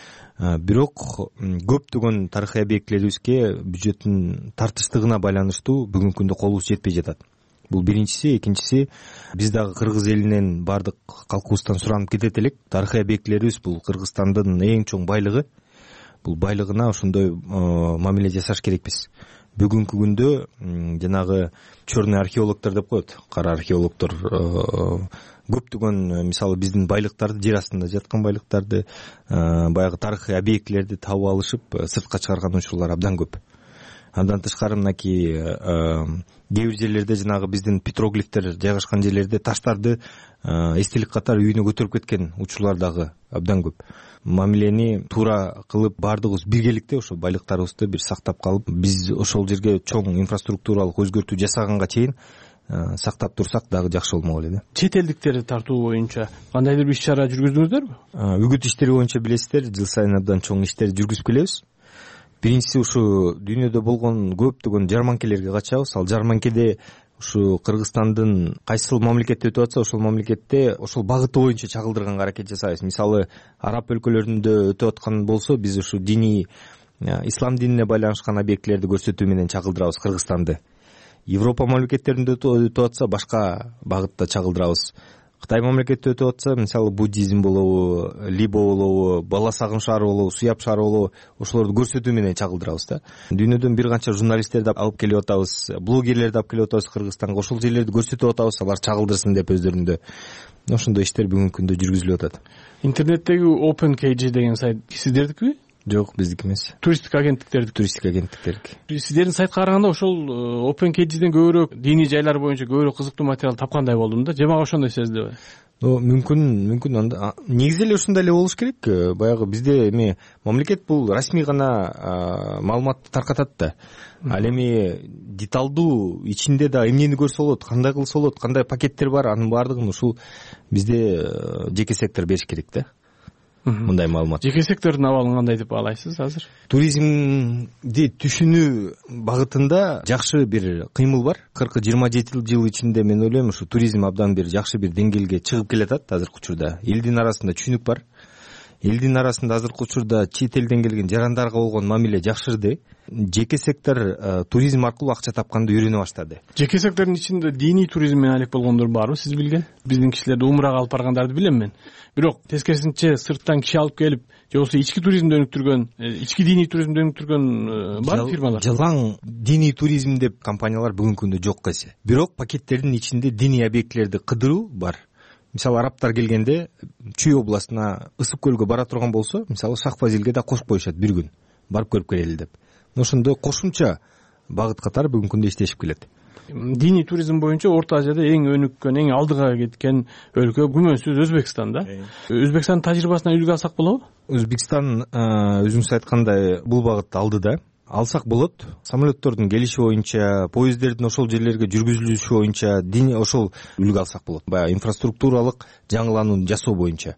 Бирок көптөгөн тарыхый объектилерибизге бюджеттин тартыштыгына байланыштуу бүгүнкү күндө колубуз жетпей жатат. Бул биринчиси, экинчиси, биз дагы кыргыз элинен бардык калкыбыздан суранып кетет элек. Тарыхый объектилерибиз бул Кыргызстандын эң чоң байлыгы. Бул байлыгына ошондой мамиле жасаш керекпиз. Бүгүнкү күндө жанагы чёрный археологдор деп коет, кара археологдор көптөгөн мисалы биздин байлыктарды, жер астында жаткан байлыктарды, баягы тарыхый объектилерди табып алышып, сыртка чыгарган учурлар абдан көп. Андан тышкары мынакей кээ бир жерлерде жанагы биздин петроглифтер жайгашкан жерлерде таштарды эстелик катары үйүнө көтөрүп кеткен учурлар дагы абдан көп. Мамилени туура кылып бардыгыбыз биргеликте ошо байлыктарыбызды бир сактап калып, биз ошол жерге чоң инфраструктуралык өзгөртүү жасаганга чейин сактап турсак дагы жакшы болмок эле да. Чет элдиктерди тартуу боюнча кандайдыр бир иш-чара жүргүздүңүздөрбү? Үгүт иштери боюнча билесиздер, жыл сайын абдан чоң иштер жүргүзүп келебиз. Биринчиси ушу дүйнөдө болгон көптөгөн жарманкелерге катышабыз. Ал жарманкеде ушу Кыргызстандын кайсыл мамлекетте өтүп атса, ошол мамлекетте ошол багыты боюнча чагылдырганга аракет жасайбыз. Мисалы, араб өлкөлөрүндө өтүп аткан болсо, биз ушу диний ислам динине байланышкан объектилерди көрсөтүү менен чагылдырабыз Кыргызстанды. Европа мамлекеттеринде өтүп атса, башка багытта чагылдырабыз. Кытай мамлекетте өтүп атса, мисалы буддизм болобу, либо болобу, бала сагым шаары болобу, суяп шаары болобу, ошолорду көрсөтүү менен чагылдырабыз да. Дүйнөдөн бир канча журналисттерди алып келип атабыз, блогерлерди алып келип атабыз Кыргызстанга, ошол жерлерди көрсөтүп атабыз, алар чагылдырсын деп өздөрүндө. Ошондой иштер бүгүнкү күндө жүргүзүлүп атат. Интернеттеги OpenKG деген сайт сиздердикиби? Жок, биздики эмес. Туристтик агенттиктердики. Сиздердин сайтка караганда ошол OpenKGден көбүрөөк диний жайлар боюнча көбүрөөк кызыктуу материал тапкандай болдум да. Же мага ошондой сездиби? Мүмкүн анда негизи эле ушундай эле болуш керек. Баягы бизде эми мамлекет бул расмий гана маалыматты таркатат да. Ал эми деталдуу ичинде да эмнени көрсө болот, кандай кылса болот, кандай пакеттер бар, анын баардыгын ушул бизде жеке сектор бериш керек да. мындай маалымат. Жеке сектордун абалын кандай деп баалайсыз азыр? Туризмди түшүнүү багытында жакшы бир кыймыл бар. 40-27 жыл ичинде мен ойлойм ушу туризм абдан бир жакшы бир деңгээлге чыгып келатат азыркы учурда. Элдин арасында түшүнүк бар. Элдин арасында азыркы учурда чет элден келген жарандарга болгон мамиле жакшырды. Жеке сектор туризм аркылуу акча тапканды үйрөнө баштады. Жеке сектордун ичинде диний туризм менен алек болгондор барбы, сиз билген? Биздин кишилерди умрага алып баргандарды билем мен. Бирок тескерисинче сырттан киши алып келип, же болбосо ички туризмди өнүктүргөн, ички диний туризмди өнүктүргөн бар фирмалар. Жалаң диний туризм деп компаниялар бүгүнкү күндө жок эсе. Бирок пакеттердин ичинде диний объектилерди кыдыруу бар. Мисалы арабтар келгенде Чүй областына Ысык көлгө бара турган болсо, мисалы Шах-Фазилге да кошуп коюшат бир күн. Барып көрүп келели деп. Ошондой кошумча багыт катары бүгүнкү күндө иштешип келет. Диний туризм боюнча Орто Азияда эң өнүккөн, эң алдыга кеткен өлкө күмөнсүз Өзбекстан да. Өзбекстандын тажрыйбасынан үлгү алсак болобу? Өзбекстан өзүңүз айткандай бул багытта алдыда. Алсак болот. Самолеттордун келиши боюнча, поезддердин ошол жерлерге жүргүзүлүшү боюнча ошол үлгү алсак болот. Баягы инфраструктуралык жаңыланууну жасоо боюнча.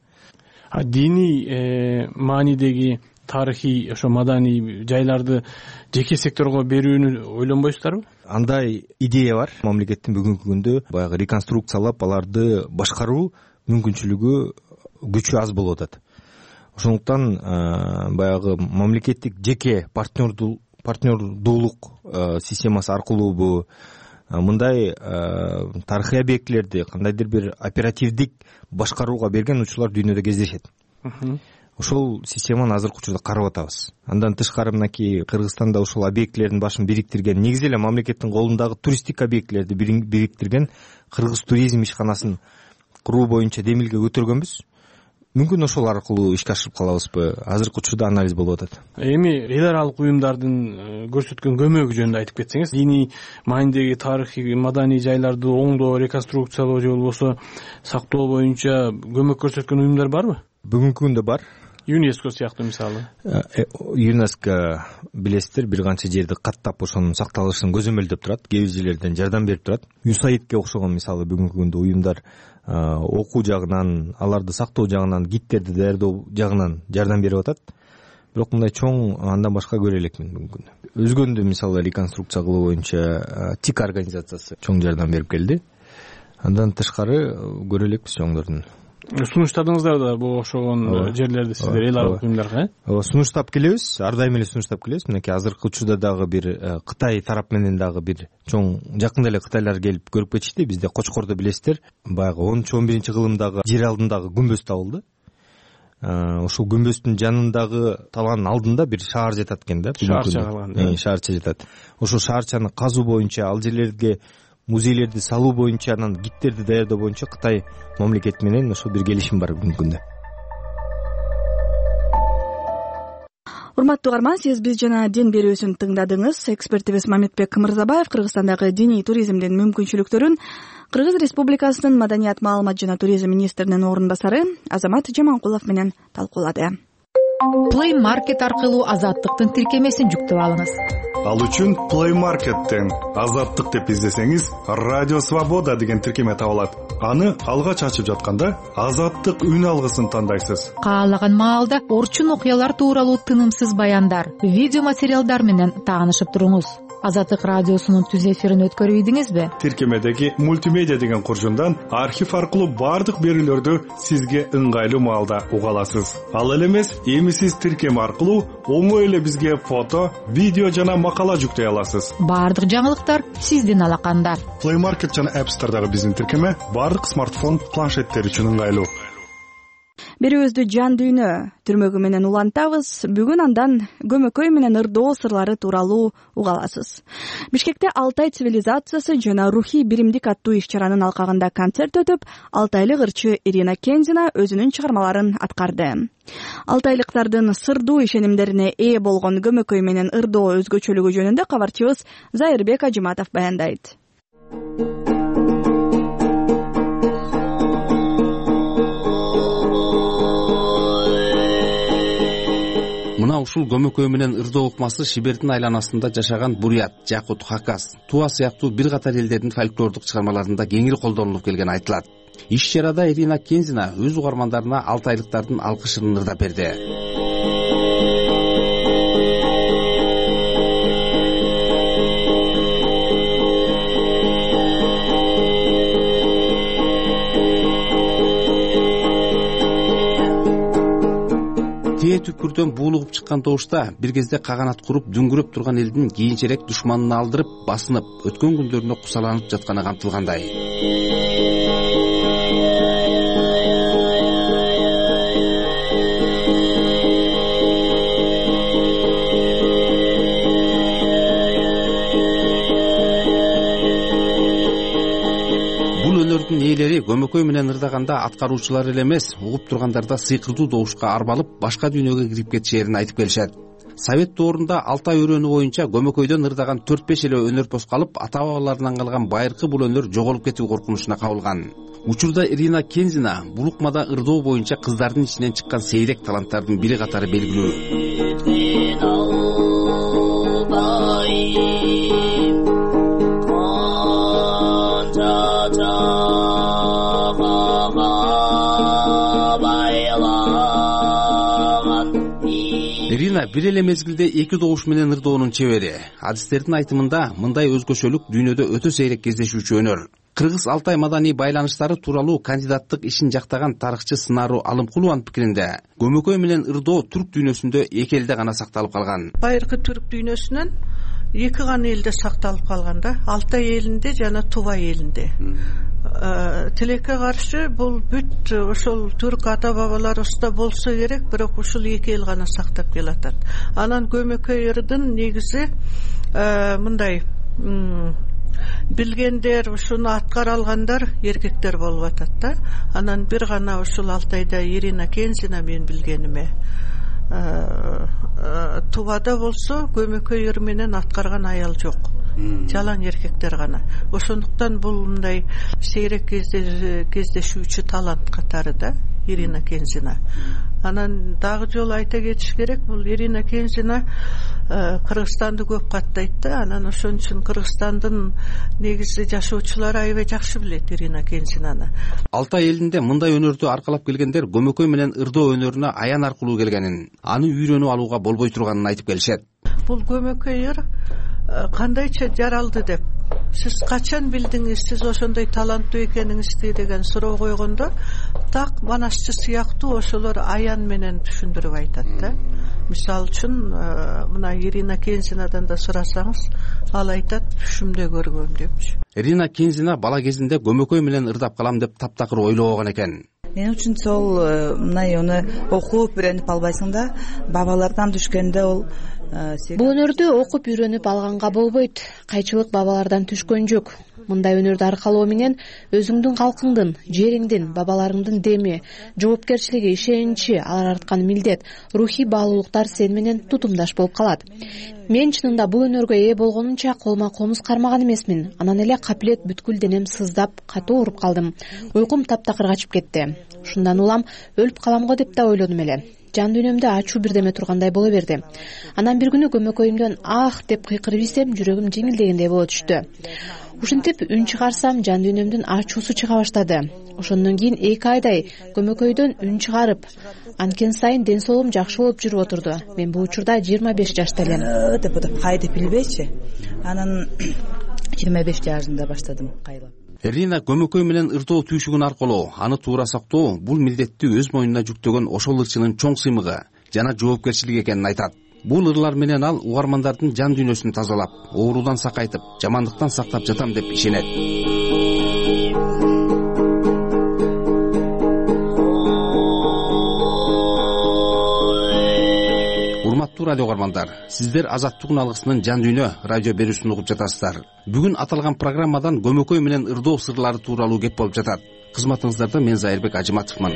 Диний маанидеги тарыхый, ошо маданий жайларды жеке секторго берүүнү ойлонбойсуздарбы? Андай идея бар. Мамлекеттин бүгүнкү күндө баягы реконструкциялап аларды башкаруу мүмкүнчүлүгү күчү аз болуп атат. Ошондуктан баягы мамлекеттик жеке партнердуулук системасы аркылуубу мындай тарыхый объектилерди кандайдыр бир оперативдик башкарууга берген учурлар дүйнөдө кездешет. Ошол системаны азыркы учурда карап атабыз. Андан тышкары мынакей Кыргызстанда ошол объектилердин башын бириктирген, негизи эле мамлекеттин колундагы туристтик объектилерди бириктирген Кыргыз туризм ишканасын куруу боюнча демилге көтөргөнбүз. Мүмкүн ошол аркылуу ишке ашырып калабызбы? Азыркы учурда анализ болуп атат. Эми эл аралык уюмдардын көрсөткөн көмөгү жөнүндө айтып кетсеңиз, диний маанидеги тарыхый, маданий жайларды оңдоо, реконструкциялоо же болбосо сактоо боюнча көмөк көрсөткөн уюмдар барбы? Бүгүнкү күндө бар. ЮНЕСКО сыяктуу мисалы. ЮНЕСКО билесиздер, бир канча жерди каттап ошонун сакталышын көзөмөлдөп турат, кээ бир жерлерден жардам берип турат. ЮСАИДке окшогон мисалы бүгүнкү күндө уюмдар окуу жагынан, аларды сактоо жагынан, гидтерди даярдоо жагынан жардам берип атат. Бирок мындай чоң андан башка көрө элекмин бүгүнкү күндө. Өзгөндө мисалы реконструкция кылуу боюнча ТИК организациясы чоң жардам берип келди. Андан тышкары көрө элекпиз чоңдордун. Сунуштадыңыздар да бул окшогон жерлерди сиздер эл аралык уюмдарга? Сунуштап келебиз, ар дайым эле сунуштап келебиз. Мынакей азыркы учурда дагы бир Кытай тарап менен дагы бир чоң жакында эле кытайлар келип көрүп кетишти. Бизде Кочкордо билесиздер, баягы 10-11 кылымдагы жер алдындагы күмбөз табылды. Ошол күмбөздүн жанындагы талаанын алдында бир шаар жатат экен да. Шаарча калган. Шаарча жатат. Ошол шаарчаны казуу боюнча, ал жерлерге музейлерди салуу боюнча, анан гидтерди даярдоо боюнча Кытай мамлекети менен ошол бир келишим бар бүгүнкү күндө. Урматтуу угарман, сиз биз жана дин берүүсүн тыңдадыңыз. Экспертибиз Мамитбек Мырзабаев Кыргызстандагы диний туризмдин мүмкүнчүлүктөрүн Кыргыз Республикасынын Маданият, маалымат жана туризм министринин орун басары Азамат Жаманкулов менен талкуулады. Play Market аркылуу азаттыктын тиркемесин жүктөп алыңыз. Ал үчүн Play Market'тен азаттык деп издесеңиз, Радио Свобода деген тиркеме табылат. Аны алгач ачып жатканда азаттык үн алгысын тандайсыз. Каалаган маалда орчун окуялар тууралуу тынымсыз баяндар, видео материалдар менен таанышып туруңуз. Азаттык радиосунун түз эфирин өткөрүп ийдиңизби? Тиркемедеги мультимедиа деген куржундан архив аркылуу бардык берүүлөрдү сизге ыңгайлуу маалда уга аласыз. Ал эле эмес, эми сиз тиркеме аркылуу оңой эле бизге фото, видео жана макала жүктөй аласыз. Бардык жаңылыктар сиздин алаканда. Play Market жана App Store'дагы биздин тиркеме бардык смартфон, планшеттер үчүн ыңгайлуу. Берүүбүздү жан дүйнө түрмөгү менен улантабыз. Бүгүн андан көмөкөй менен ырдоо сырлары тууралуу уга аласыз. Бишкекте Алтай цивилизациясы жана рухий биримдик аттуу иш-чаранын алкагында концерт өтүп, алтайлык ырчы Ирина Кензина өзүнүн чыгармаларын аткарды. Алтайлыктардын сырдуу ишенимдерине ээ болгон көмөкөй менен ырдоо өзгөчөлүгү жөнүндө кабарчыбыз Зайырбек Ажыматов баяндайт. мына ушул көмөкөй менен ырдоо ыкмасы Шибердин айланасында жашаган бурят, жакут, хакас, туа сыяктуу бир катар элдердин фольклордук чыгармаларында кеңири колдонулуп келгени айтылат. Иш-чарада Ирина Кензина өз угармандарына 6 айлыктардын алкышын ырдап берди. Тээ түпкүрдөн буулугуп чыккан добушта бир кезде каганат куруп дүңгүрөп турган элдин кийинчерээк душманын алдырып, басынып, өткөн күндөрүнө кусаланып жатканы камтылгандай. Өнөрдүн ээлери көмөкөй менен ырдаганда аткаруучулар эле эмес, угуп тургандарда сыйкырдуу добушка арбалып, башка дүйнөгө кирип кетишээрин айтып келишет. Совет доорунда Алтай өрөөнү боюнча көмөкөйдөн ырдаган 4-5 эле өнөрпөс калып, ата-бабаларынан калган байыркы бул өнөр жоголуп кетүү коркунучуна кабылган. Учурда Ирина Кензина бул ыкмада ырдоо боюнча кыздардын ичинен чыккан сейрек таланттардын бири катары белгилүү. Ирина бир эле мезгилде 2 добуш менен ырдоонун чебери. Адистердин айтымында мындай өзгөчөлүк дүйнөдө өтө сейрек кездешүүчү өнөр. Кыргыз Алтай маданий байланыштары тууралуу кандидаттык ишин жактаган тарыхчы Сынару Алымкулованын пикиринде, көмөкөй менен ырдоо түрк дүйнөсүндө 2 элде гана сакталып калган. Байыркы түрк дүйнөсүнөн 2 гана элде сакталып калган да, Алтай элинде жана Тувай элинде. Тилекке каршы бул бүт ошол түрк ата бабаларыбызда болсо керек, бирок ушул 2 эл гана сактап келатат. Анан көмөкөй ырдын негизи мындай билгендер, ушуну аткара алгандар эркектер болуп атат да. Анан бир гана ушул Алтайда Ирина Кензина мен билгениме. Тувада болсо көмөкөй ыр менен аткарган аял жок. Жалаң эркектер гана. Ошондуктан бул мындай сейрек кездешүүчү талант катары да Ирина Кензина. Анан дагы жолу айта кетиш керек, бул Ирина Кензина Кыргызстанды көп каттайт да. Анан ошон үчүн Кыргызстандын негизи жашоочулары аябай жакшы билет Ирина Кензинаны. Алтай элинде мындай өнөрдү аркалап келгендер көмөкөй менен ырдоо өнөрүнө аян аркылуу келгенин, аны үйрөнүп алууга болбой турганын айтып келишет. Бул көмөкөй ыр кандайча жаралды деп, сиз качан билдиңиз, сиз ошондой таланттуу экениңизди деген суроо койгондо, так манасчы сыяктуу ошолор аян менен түшүндүрүп айтат да. Мисалы үчүн мына Ирина Кензинадан да сурасаңыз, ал айтат түшүмдө көргөм депчи. Ирина Кензина бала кезинде көмөкөй менен ырдап калам деп таптакыр ойлобогон экен. Мен үчүн сол мына уну окуп үйрөнүп албайсың да, бабалардан түшкөндө ол бул өнөрдү окуп үйрөнүп алганга болбойт. Кайчылык бабалардан түшкөн жок. Мындай өнөрдү аркалоо менен өзүңдүн калкыңдын, жериңдин, бабаларыңдын деми, жоопкерчилиги, ишеничи, алар арткан милдет, рухий баалуулуктар сен менен тутумдаш болуп калат. Мен чынында бул өнөргө ээ болгонумча колума комуз кармаган эмесмин. Анан эле капилет бүткүл денем сыздап, катуу ооруп калдым. Уйкум таптакыр качып кетти. Ушундан улам өлүп калам го деп да ойлодум эле. Жан дүйнөмдө ачуу бирдеме тургандай боло берди. Анан бир күнү көмөкөйүмдөн ах деп кыйкырып ийсем, жүрөгүм жеңилдегендей боло түштү. Ушинтип үн чыгарсам, жан дүйнөмдүн ачуусу чыга баштады. Ошондон кийин 2 айдай көмөкөйдөн үн чыгарып, анткени сайын ден соолугум жакшы болуп жүрүп отурду. Мен бул учурда 25 жашта элем. Деп кайдып билбейчи. Анан 25 жашында баштадым кайлап. Ирина көмөкөй менен ырдоо түйшүгүн аркылоо, аны туура сактоо бул милдетти өз мойнуна жүктөгөн ошол ырчынын чоң сыймыгы жана жоопкерчилиги экенин айтат. Бул ырлар менен ал угармандардын жан дүйнөсүн тазалап, оорудан сакайтып, жамандыктан сактап жатам деп ишенет. Урматтуу радио угармандар, сиздер Азаттык алгысынын жан дүйнө радио берүүсүн угуп жатасыздар. Бүгүн аталган программадан көмөкөй менен ырдоо сырлары тууралуу кеп болуп жатат. Кызматыңыздарда мен Зайырбек Ажыматовмун.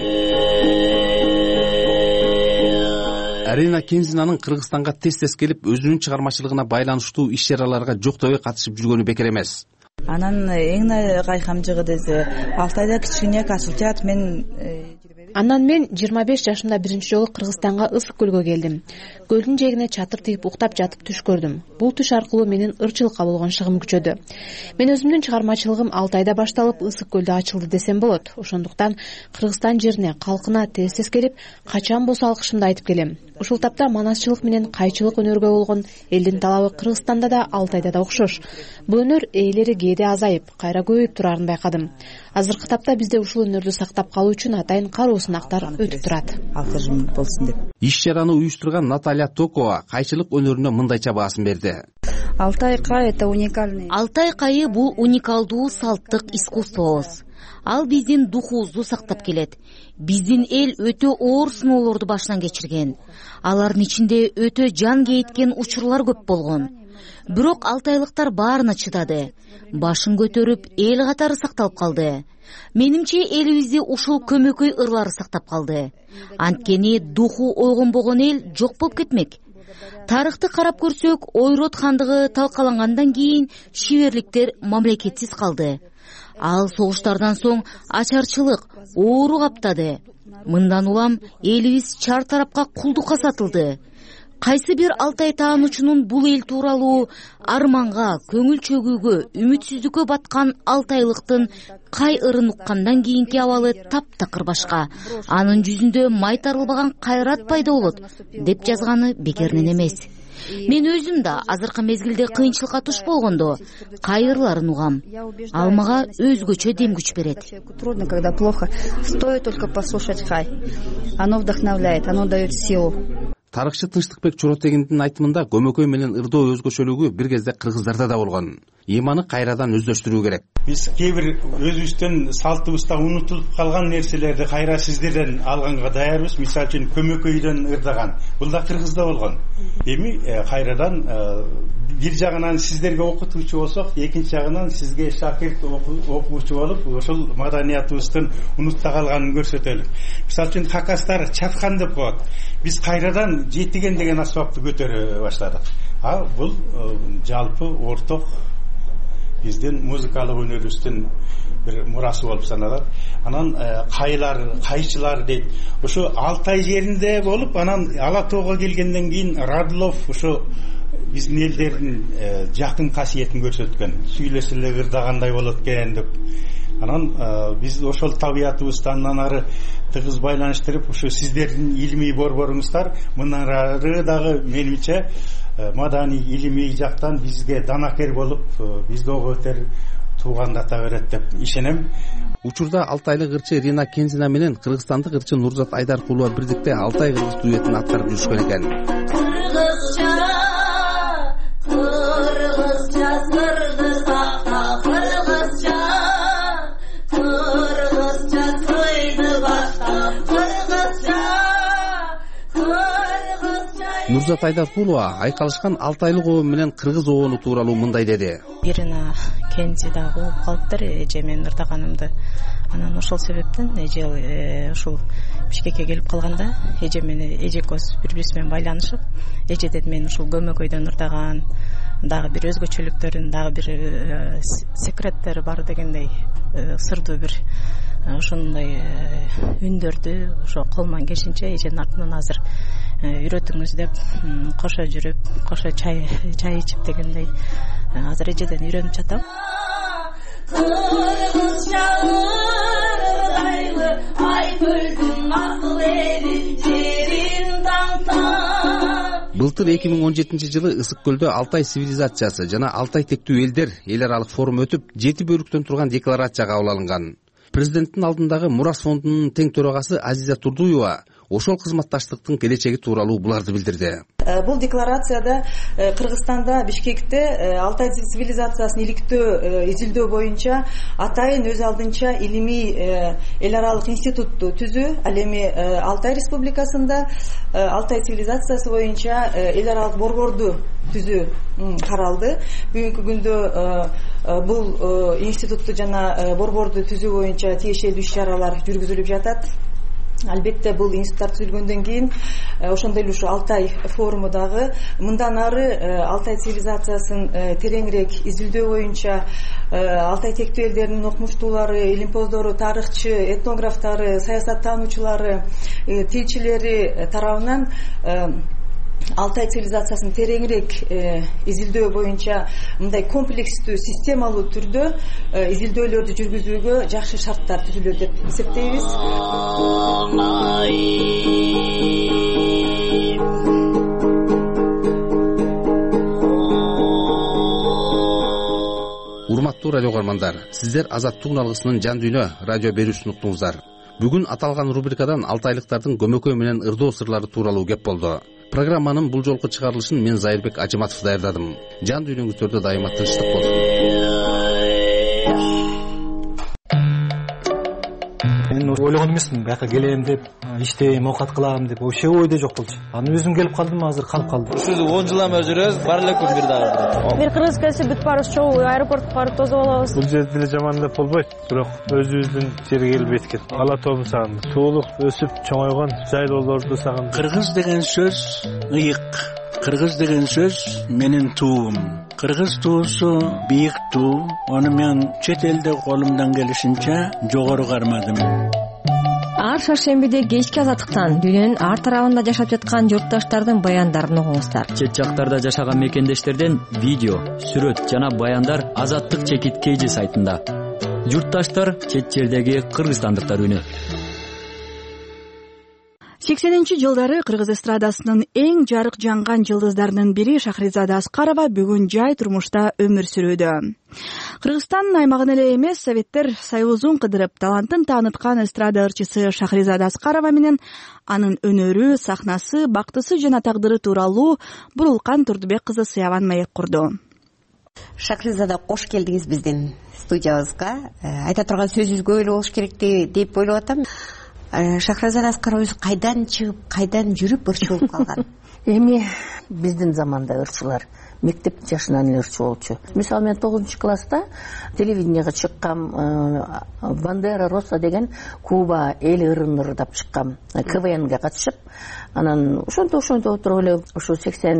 Ирина Кензинанын Кыргызстанга тез-тез келип, өзүнүн чыгармачылыгына байланыштуу иш-чараларга жоктобой катышып жүргөнү бекер эмес. Анан эң кайхамжыгы дезе Алтайда кичине касылчат. Мен Андан мен 25 жашымда биринчи жолу Кыргызстанга Ысык көлгө келдим. Көлдүн жээгине чатыр тигип уктап жатып түш көрдүм. Бул түш аркылуу менин ырчылыкка болгон шыгым күчөдү. Мен өзүмдүн чыгармачылыгым Алтайда башталып Ысык көлдө ачылды десем болот. Ошондуктан Кыргызстан жерине, калкына тез келип, качан болсо алкышымды айтып келем. Ушул тапта манасчылык менен кайчылык өнөргө болгон элдин талабы Кыргызстанда да Алтайда да окшош. Бул өнөр ээлери кээде азайып, кайра көбөйүп турарын байкадым. Азыркы тапта бизде ушул өнөрдү сактап калуу үчүн атайын кароосунактар өтүп турат. Алкыжым болсун деп. Иш чараны уюштурган Наталья Токова кайчылык өнөрүнө мындайча баасын берди. Алтай кайы это уникальный. Алтай кайы бул уникалдуу салттык искусствобуз. Ал биздин духубузду сактап келет. Биздин эл өтө оор сыноолорду башынан кечирген. Алардын ичинде өтө жан кейиткен учурлар көп болгон. Бирок алтайлыктар баарына чыдады. Башын көтөрүп, эл катары сакталып калды. Менимче элибизде ушул көмөкөй ырлары сактап калды. Анткени духу ойгонбогон эл жок болуп кетмек. Тарыхты карап көрсөк, Ойрот хандыгы талкалангандан кийин шиберликтер мамлекетсиз калды. Ал согуштардан соң ачарчылык, оору каптады. Мындан улам элибиз чар тарапка кулдукка сатылды. Кайсы бир Алтай таануучунун бул эл тууралуу арманга, көңүл чөгүүгө, үмүтсүздүккө баткан алтайлыктын кай ырын уккандан кийинки абалы таптакыр башка. Анын жүзүндө май тарылбаган кайрат пайда болот, деп жазганы бекеринен эмес. Мен өзүм да азыркы мезгилде кыйынчылыкка туш болгондо кайырларын угам. Ал мага өзгөчө дем күч берет. Трудно, когда плохо. Стоит только послушать хай. Оно вдохновляет, оно дает силу. Тарыхчы Тынчтыкбек Чоротегиндин айтымында көмөкөй менен ырдоо өзгөчөлүгү бир кезде кыргыздарда да болгон. Иманы кайрадан өздөштүрүү керек. Биз кээ бир өзүбүздүн салтыбызда унутулуп калган нерселерди кайра сиздерден алганга даярбыз. Мисалы үчүн көмөкөйдөн ырдаган. Бул да Кыргызда болгон. Эми кайрадан бир жагынан сиздерге окутуучу болсок, экинчи жагынан сизге шакирт окуучу болуп, ошол маданиятыбыздын унутта калганын көрсөтөлүк. Мисалы үчүн хакастар чаткан деп коет. Биз кайрадан жетиген деген аспапты көтөрө баштадык. Бул жалпы орток биздин музыкалык өнөрүбүздүн бир мурасы болуп саналат. Анан кайчылар дейт. Ошо Алтай жеринде болуп, анан Ала тоого келгенден кийин Радлов ошо биздин элдердин жакын касиетин көрсөткөн. Сүйлөсө эле ырдагандай болот экен деп. Анан биз ошол табиятыбызды андан ары тыгыз байланыштырып, ошо сиздердин илимий борборуңуздар мындан ары дагы менимче маданий илимий жактан бизге данакер болуп, бизге ого өтөр туугандата берет деп ишенем. Учурда алтайлык ырчы Рина Кензина менен кыргызстандык ырчы Нурзат Айдаркулова бирдикте Алтай кыргыз дуэтин аткарып жүрүшкөн экен. Нурзат Айдаркулова айкалышкан алтайлык обо менен кыргыз обону тууралуу мындай деди. Ирина Кензида угуп калыптыр эже менин ырдаганымды. Анан ошол себептен эже ушул Бишкекке келип калганда эже менен эжекөз бири-бирибиз менен байланышып, эжеден мен ушул көмөкөйдөн ырдаган дагы бир өзгөчөлүктөрүн, дагы бир секреттери бар дегендей сырдуу бир ошондой үндөрдү ошо колман келишинче эженин артынан азыр үйрөтүңүз деп кошо жүрүп, кошо чай ичип дегендей азыр эжеден үйрөнүп жатам. Кыргызча ырдайлы ай көлдүн акыл элин жерин таңтап. Былтыр 2017-жылы Ысык көлдө Алтай цивилизациясы жана Алтай тектүү элдер эл аралык форум өтүп, 7 бөлүктөн турган декларация кабыл алынган. Президенттин алдындагы Мурас фондунун тең төрагасы Азиза Турдуева ошол кызматташтыктын келечеги тууралуу буларды билдирди. Бул декларацияда Кыргызстанда Бишкекте Алтай цивилизациясын иликтөө, изилдөө боюнча атайын өз алдынча илимий эл аралык институтту түзүү, ал эми Алтай Республикасында Алтай цивилизациясы боюнча эл аралык борборду түзүү каралды. Бүгүнкү күндө бул институтту жана борборду түзүү боюнча тиешелүү иш чаралар жүргүзүлүп жатат. албетте бул институттар түзүлгөндөн кийин ошондой эле ушу Алтай форуму дагы мындан ары Алтай цивилизациясын тереңирээк изилдөө боюнча Алтай тектүү элдеринин окумуштуулары, илимпоздору, тарыхчы, этнографтары, саясаттануучулары, тилчилери тарабынан Алтай цивилизациясын тереңирээк изилдөө боюнча мындай комплекстүү, системалуу түрдө изилдөөлөрдү жүргүзүүгө жакшы шарттар түзүлөт деп эсептейбиз. Урматтуу радио көрөрмандар, сиздер Азаттык алгысынын жан дүйнө радио берүүсүн уктуңуздар. Бүгүн аталган рубрикадан алтайлыктардын көмөкөй менен ырдоо сырлары тууралуу кеп болду. Программанын бул жолку чыгарылышын мен Зайырбек Ажыматов даярдадым. Жан дүйнөңүздөрдө дайыма тынчтык болсун. Мен ойлогон эмесмин, бияка келем деп, иштейм, оокат кылам деп, вообще ойдо жок болчу. Анан өзүм келип калдым, азыр калып калдым. Ушул 10 жылдан бери жүрөбүз, бар эле күн бир дагы. Бир кыргыз келсе бүт барыбыз чогуу аэропортко барып тосуп алабыз. Бул жерде деле жаман деп болбойт, бирок өзүбүздүн жерге келип эткет. Ала тобун сагындык. Суулук өсүп чоңойгон жайлоолорду сагындык. Кыргыз деген сөз ыйык. Кыргыз деген сөз менин туум. Кыргыз туусу бийик туу. Аны мен чет элде колумдан келишинче жогору кармадым. Ар шаршембиде кечки азаттыктан дүйнөнүн ар тарабында жашап жаткан журтташтардын баяндарын угуңуздар. Чет жактарда жашаган мекендештерден видео, сүрөт жана баяндар Азаттык чекит KG сайтында. Журтташтар чет жердеги кыргызстандыктар үнү. 80-жылдары кыргыз эстрадасынын эң жарык жанган жылдыздарынын бири Шахризада Аскарова бүгүн жай турмушта өмүр сүрүүдө. Кыргызстандын аймагын эле эмес, Советтер Союзун кыдырып, талантын тааныткан эстрада ырчысы Шахризада Аскарова менен анын өнөрү, сахнасы, бактысы жана тагдыры тууралуу Бурулкан Турдубек кызы Сыябан маек курду. Шахризада, кош келдиңиз биздин студиябызга. Айта турган сөзүбүз көп эле болуш керек деп ойлоп атам. Шахризада Аскарова өзү кайдан чыгып, кайдан жүрүп ырчы болуп калган? Эми биздин заманда ырчылар мектеп жашынан эле ырчы болчу. Мисалы мен 9-класста телевиденияга чыккам, Бандера Роса деген Куба эл ырын ырдап чыккам, КВНге катышып, анан ошонто отуруп эле ошо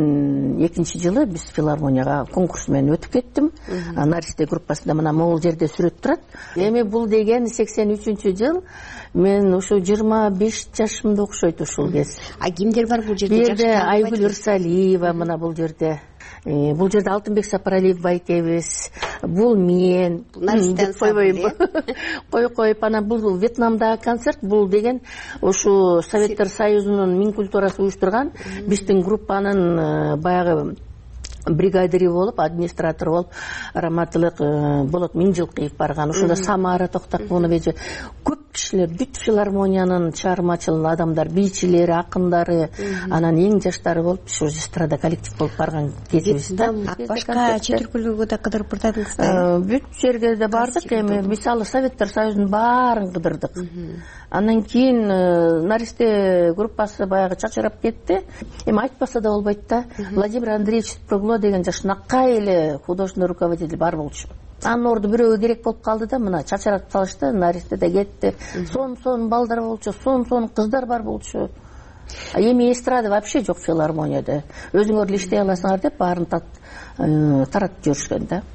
82-жылы биз филармонияга конкурс менен өтүп кеттим. Наристе группасында мына могул жерде сүрөт турат. Эми бул деген 83-жыл, мен ошо 25 жашымда окшойт ушул кез. А кимдер бар бул жерде? Бул жерде Айгүл Ырсалиева мына бул жерде. Бул жерде Алтынбек Сапаралиев байкебиз, бул мен, деп койбойм. Коюп, анан бул Вьетнамдагы концерт, бул деген ушу Советтер Союзунун миң культурасы уюштурган биздин группанын баягы бригадири болуп, администратор болуп, раматтылык Болот Миңжилкиев барган. Ошондо Самара Токтокунович, көп кишилер, бүт филармониянын чыгармачыл адамдар, бийчилери, акындары, анан эң жаштары болуп, ошо эстрада коллектив болуп барган кезибиз да. Башка чет өлкөлөргө да кыдырып бардыңыздар? Бүт жерге да бардык. Эми мисалы Советтер Союзунун баарын кыдырдык. Андан кийин Наристе группасы баягы чачырап кетти. Эми айтпаса да болбойт да. Владимир Андреевич Прогло деген жашынакай эле художественный руководитель бар болчу. Анын орду бирөөгө керек болуп калды да, мына чачырап салышты, Наристе да кетти. Сон балдар болчу, сон кыздар бар болчу. Эми эстрада вообще жок филармонияда. Өзүңөр эле иштей аласыңар деп баарын таратып жүрүшкөн да.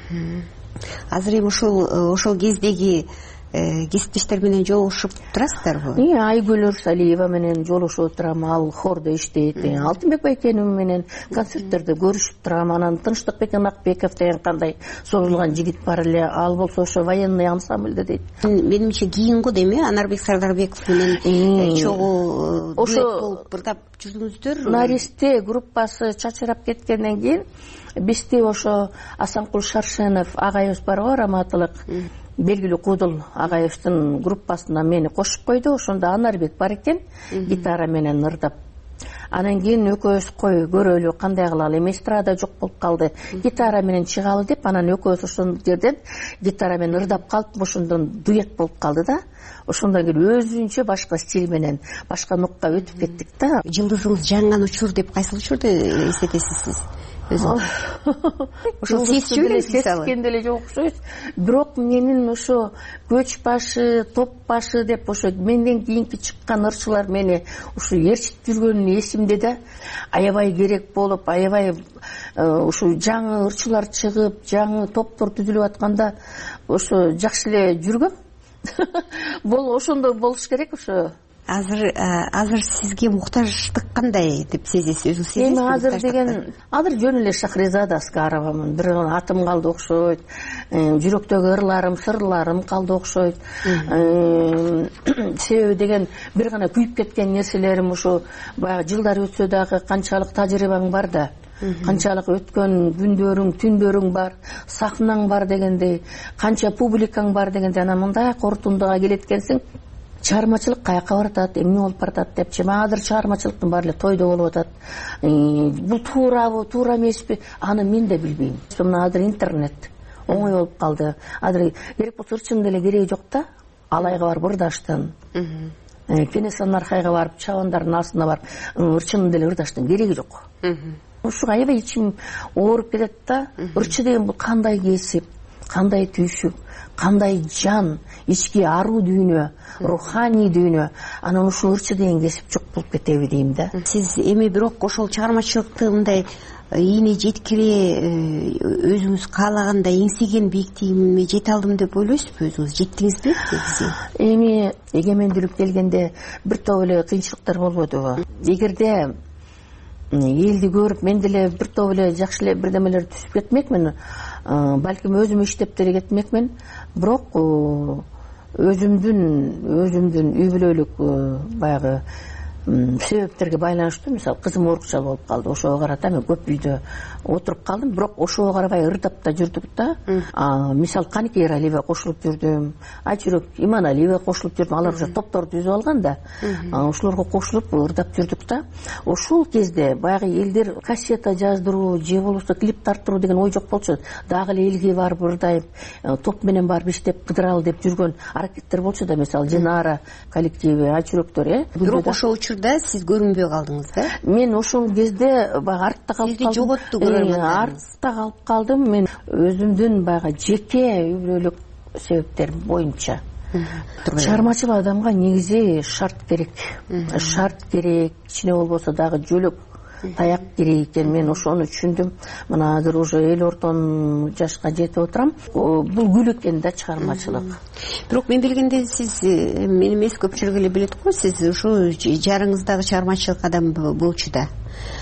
Азыр эми ошол кездеги кесиптештер менен жолугушуп турасыздарбы? Айгүл Ырсалиева менен жолугушуп турам, ал хордо иштейт. Алтынбек байкенов менен концерттерде көрүшүп турам. Анан Тынчтыкбек Макбеков деген кандай созулган жигит бар эле, ал болсо ошо военный ансамбльде дейт. Менимче кийин го дейм, Анарбек Сардарбеков менен чогуу дуэт болуп ырдап жүрдүңүздөр. Наристе группасы чачырап кеткенден кийин бизди ошо Асанкул Шаршенов агайыбыз бар го, раматтылык белгилүү Кудул агаевдин группасына мени кошуп койду. Ошондо Анарбек бар экен, гитара менен ырдап. Анан кийин экөөбүз көрөлү, кандай кылалы, эми эстрада жок болуп калды, гитара менен чыгалы деп, анан экөөбүз ошол жерден гитара менен ырдап калып, ошондон дуэт болуп калды да. Ошондон кийин өзүнчө башка стиль менен, башка нукка өтүп кеттик да. Жылдызыңыз жанган учур деп кайсыл учурду эстетесиз сиз? ошол сезчү белесиз мисалы сезген деле жок окшойт. Бирок менин ошо көч башы, топ башы деп ошо менден кийинки чыккан ырчылар мени ушу ээрчитип жүргөнүн эсимде да. Аябай керек болуп, аябай ушу жаңы ырчылар чыгып, жаңы топтор түзүлүп атканда ошо жакшы эле жүргөм. Бул ошондой болуш керек ошо. Азыр сизге муктаждык кандай деп сезесиз? Өзүңүз сезесизби? Эми азыр деген азыр жөн эле Шахризада Аскаровамын. Бир атым калды окшойт. Жүрөктөгү ырларым, сырларым калды окшойт. Себеби деген бир гана күйүп кеткен нерселерим ушу баягы жылдар өтсө дагы канчалык тажрыйбаң бар да. Канчалык өткөн күндөрүң, түндөрүң бар, сахнаң бар дегендей, канча публикаң бар дегендей, анан мындай корутундуга келет экенсиң. Чыгармачылык каяка баратат, эмне болуп баратат депчи. Азыр чыгармачылыктын баары эле тойдо болуп атат. Бул туурабы, туура эмеспи? Аны мен да билбейм. Мына азыр интернет оңой болуп калды. Азыр керек болсо ырчынын деле кереги жок да. Алайга барып ырдаштын. Кенесанын аркайга барып, чабандардын астына барып, ырчынын деле ырдаштын кереги жок. Ушуга аябай ичим ооруп кетет да. Ырчы деген бул кандай кесип, кандай түйшүк, кандай жан, ички аруу дүйнө, руханий дүйнө. Анан ушул ырчы деген кесип жок болуп кетеби дейм да. Сиз эми бирок ошол чыгармачылыкты мындай ийне жеткире өзүңүз каалагандай эңсеген бийиктигиме жете алдым деп ойлойсузбу? Өзүңүз жеттиңизби? Эми эгемендүүлүк келгенде бир топ эле кыйынчылыктар болбодубу? Эгерде элди көрүп мен деле бир топ эле жакшы эле бирдемелер түзүп кетмекмин, балким өзүм иштеп деле кетмекмин. Бирок өзүмдүн үй бүлөлүк баягы себептерге байланыштуу, мисалы кызым оорукчал болуп калды, ошого карата мен көп үйдө отуруп калдым. Бирок ошого карабай ырдап да жүрдүк да. Мисалы Каникей Эралиеве кошулуп жүрдүм, Айчүрөк Иманалиеве кошулуп жүрдүм. Алар уже топтор түзүп алган да. Ошолорго кошулуп ырдап жүрдүк да. Ошол кезде баягы элдер кассета жаздыруу же болбосо клип тарттыруу деген ой жок болчу. Дагы эле элге барып ырдайып, топ менен барып иштеп кыдыралы деп жүргөн аракеттер болчу да. Мисалы Динара коллективи, Айчүрөктөр, Бирок ошол учурда сиз көрүнбөй калдыңыз да. Мен ошол кезде баягы артта калып калдым. Жоготту көрөрмөндөр. Артта калып калдым. Мен өзүмдүн баягы жеке үй бүлөлүк себептер боюнча. Чыгармачыл адамга негизи шарт керек. Шарт керек, кичине болбосо дагы жөлөк таяк керек экен. Мен ошону түшүндүм. Мына азыр уже 50 жашка жетип отурам. Бул гүл экен да чыгармачылык. Бирок мен билгенде сиз мен эмес көпчүлүк эле билет го, сиз ушу жарыңыз дагы чыгармачылык адам болчу да.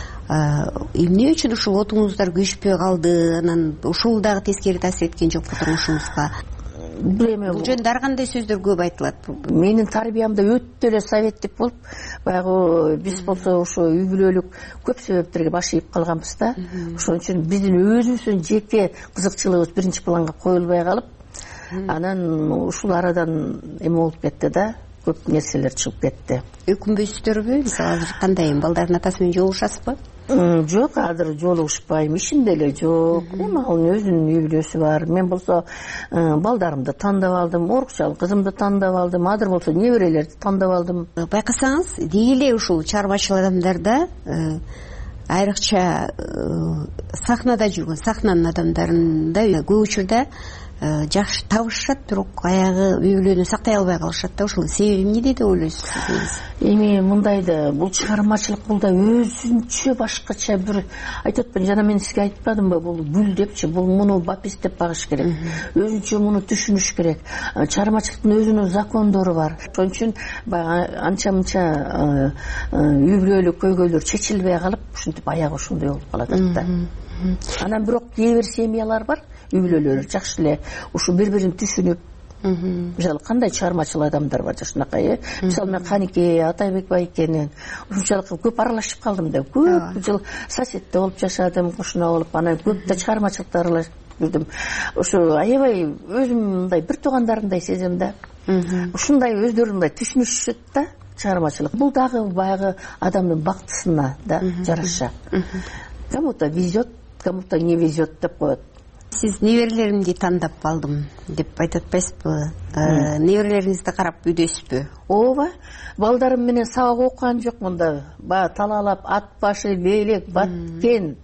Эмне үчүн ушул отуңуздар көчпөй калды? Анан ушул дагы тескери таасир эткен жокпу турмушуңузга? Бул жөнүндө ар кандай сөздөр көп айтылат. Менин тарбиямда өтө эле советтик болуп, баягы биз болсо ошо үй бүлөлүк көп себептерге баш ийип калганбыз да. Ошон үчүн биздин өзүбүздүн жеке кызыкчылыгыбыз биринчи планга коюлбай калып, анан ушул арадан эме болуп кетти да. Көп нерселер чыгып кетти. Өкүнбөйсүздөрбү? Мисалы кандай балдардын атасы менен жолугушасызбы? Жок, азыр жолугушпайм, ишим деле жок. Эми анын өзүнүн үй бүлөсү бар. Мен болсо балдарымды тандап алдым, оорукчал кызымды тандап алдым, азыр болсо неберелерди тандап алдым. Байкасаңыз, деги эле ушул чыгармачыл адамдарда айрыкча сахнада жүргөн, сахнанын адамдарында көп учурда жакшы табышышат, бирок аягы үй бүлөнү сактай албай калышат да. Ошол себеби эмнеде деп ойлойсуз? Эми мындай да, бул чыгармачылык бул да өзүнчө башкача бир айтып атпаймынбы, жана мен сизге айтпадымбы, бул гүл депчи, бул муну бапис деп багыш керек. Өзүнчө муну түшүнүш керек. Чыгармачылыктын өзүнүн закондору бар. Ошон үчүн баягы анча-мынча үй бүлөлүк көйгөйлөр чечилбей калып, ушинтип аягы ушундай болуп калат да. Анан бирок кээ бир семьялар бар, үй бүлөлөр жакшы эле ушу бири-бирин түшүнүп, мисалы кандай чыгармачыл адамдар бар жашынакай. Мисалы мен Каникей Атайбек байкенин ушунчалык көп аралашып калдым да. Көп жыл соседте болуп жашадым, кошуна болуп, анан көп да чыгармачылыкта аралашып жүрдүм. Ошо аябай өзүм мындай бир туугандарымдай сезем да. Ушундай өздөрү мындай түшүнүшөт да чыгармачылык. Бул дагы баягы адамдын бактысына да жараша. Кому-то везет, кому-то не везет деп коет. Сиз неберелеримди тандап алдым деп айтып атпайсызбы? Неберелериңизди карап үйдөсүзбү? Ооба, балдарым менен сабак окуган жокмун да. Баягы талаалап ат башы, белек, баткен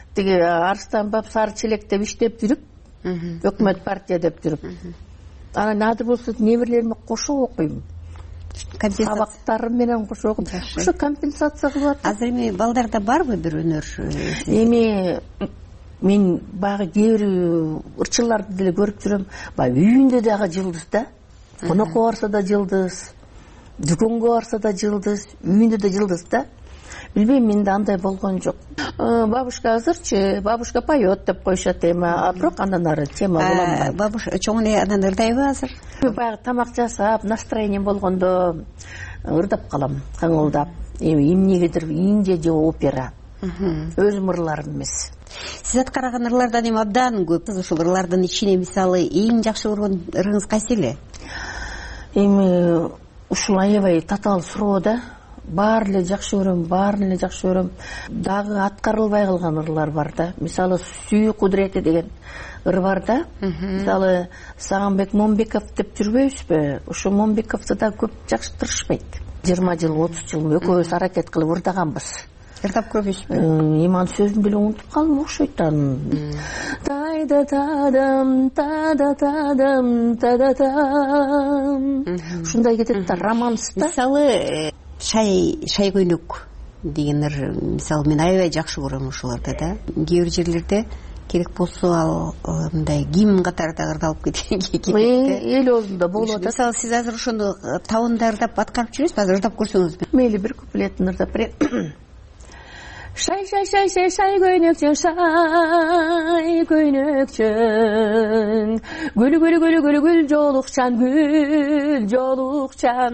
тиги Арстанбап Сары Челек деп иштеп жүрүп, өкмөт партия деп жүрүп, анан азыр болсо неберлериме кошо окуйм. Сабактарым менен кошо окуп, ошо компенсация кылып атат. Азыр эми балдарда барбы бир өнөр? Эми мен баягы кээ бир ырчыларды деле көрүп жүрөм. Баягы үйүндө дагы жылдыз да. Конокко барса да жылдыз, дүкөнгө барса да жылдыз, үйүндө да жылдыз да. Билбейм, менде андай болгон жок. Бабушка азырчы, бабушка поет деп коюшат эми, а бирок андан ары тема болом. Бабушка чоң эле анан ырдайбы азыр? Баягы тамак жасап, настроение болгондо ырдап калам, каңылдап. Эми эмнегедир Индия же опера. Өзүм ырларым эмес. Сиз аткарган ырлардан эми абдан көп. Ушул ырлардын ичине мисалы эң жакшы көргөн ырыңыз кайсы эле? Эми ушул аябай татаал суроо да. Баары эле жакшы көрөм, Дагы аткарылбай калган ырлар бар да. Мисалы Сүйүү кудурети деген ыр бар да. Мисалы Сагынбек Момбеков деп жүрбөйбүзбү? Ошо Момбековду да көп жакшы тырышпайт. 20 жыл, 30 жыл экөөбүз аракет кылып ырдаганбыз. Ырдап көрбөйсүзбү? Иман сөзүн деле унутуп калдым окшойт анын. Тайда тадам, тада тадам, тада тадам. Ушундай кетет да, романс да. Мисалы шай көйнөк деген ыр, мисалы мен аябай жакшы көрөм ошолорду да. Кээ бир жерлерде керек болсо ал мындай гимн катарында ырдалып кетет. Эл оозунда болуп атат. Мисалы сиз азыр ошону табында ырдап аткарып жүрөсүзбү? Азыр ырдап көрсөңүз. Мейли бир куплетин ырдап берейин. Шай көйнөкчөң, шай көйнөкчөң, гүл жолукчан, гүл жолукчан.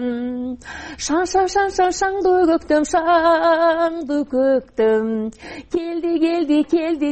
Шаңды көктөм, келди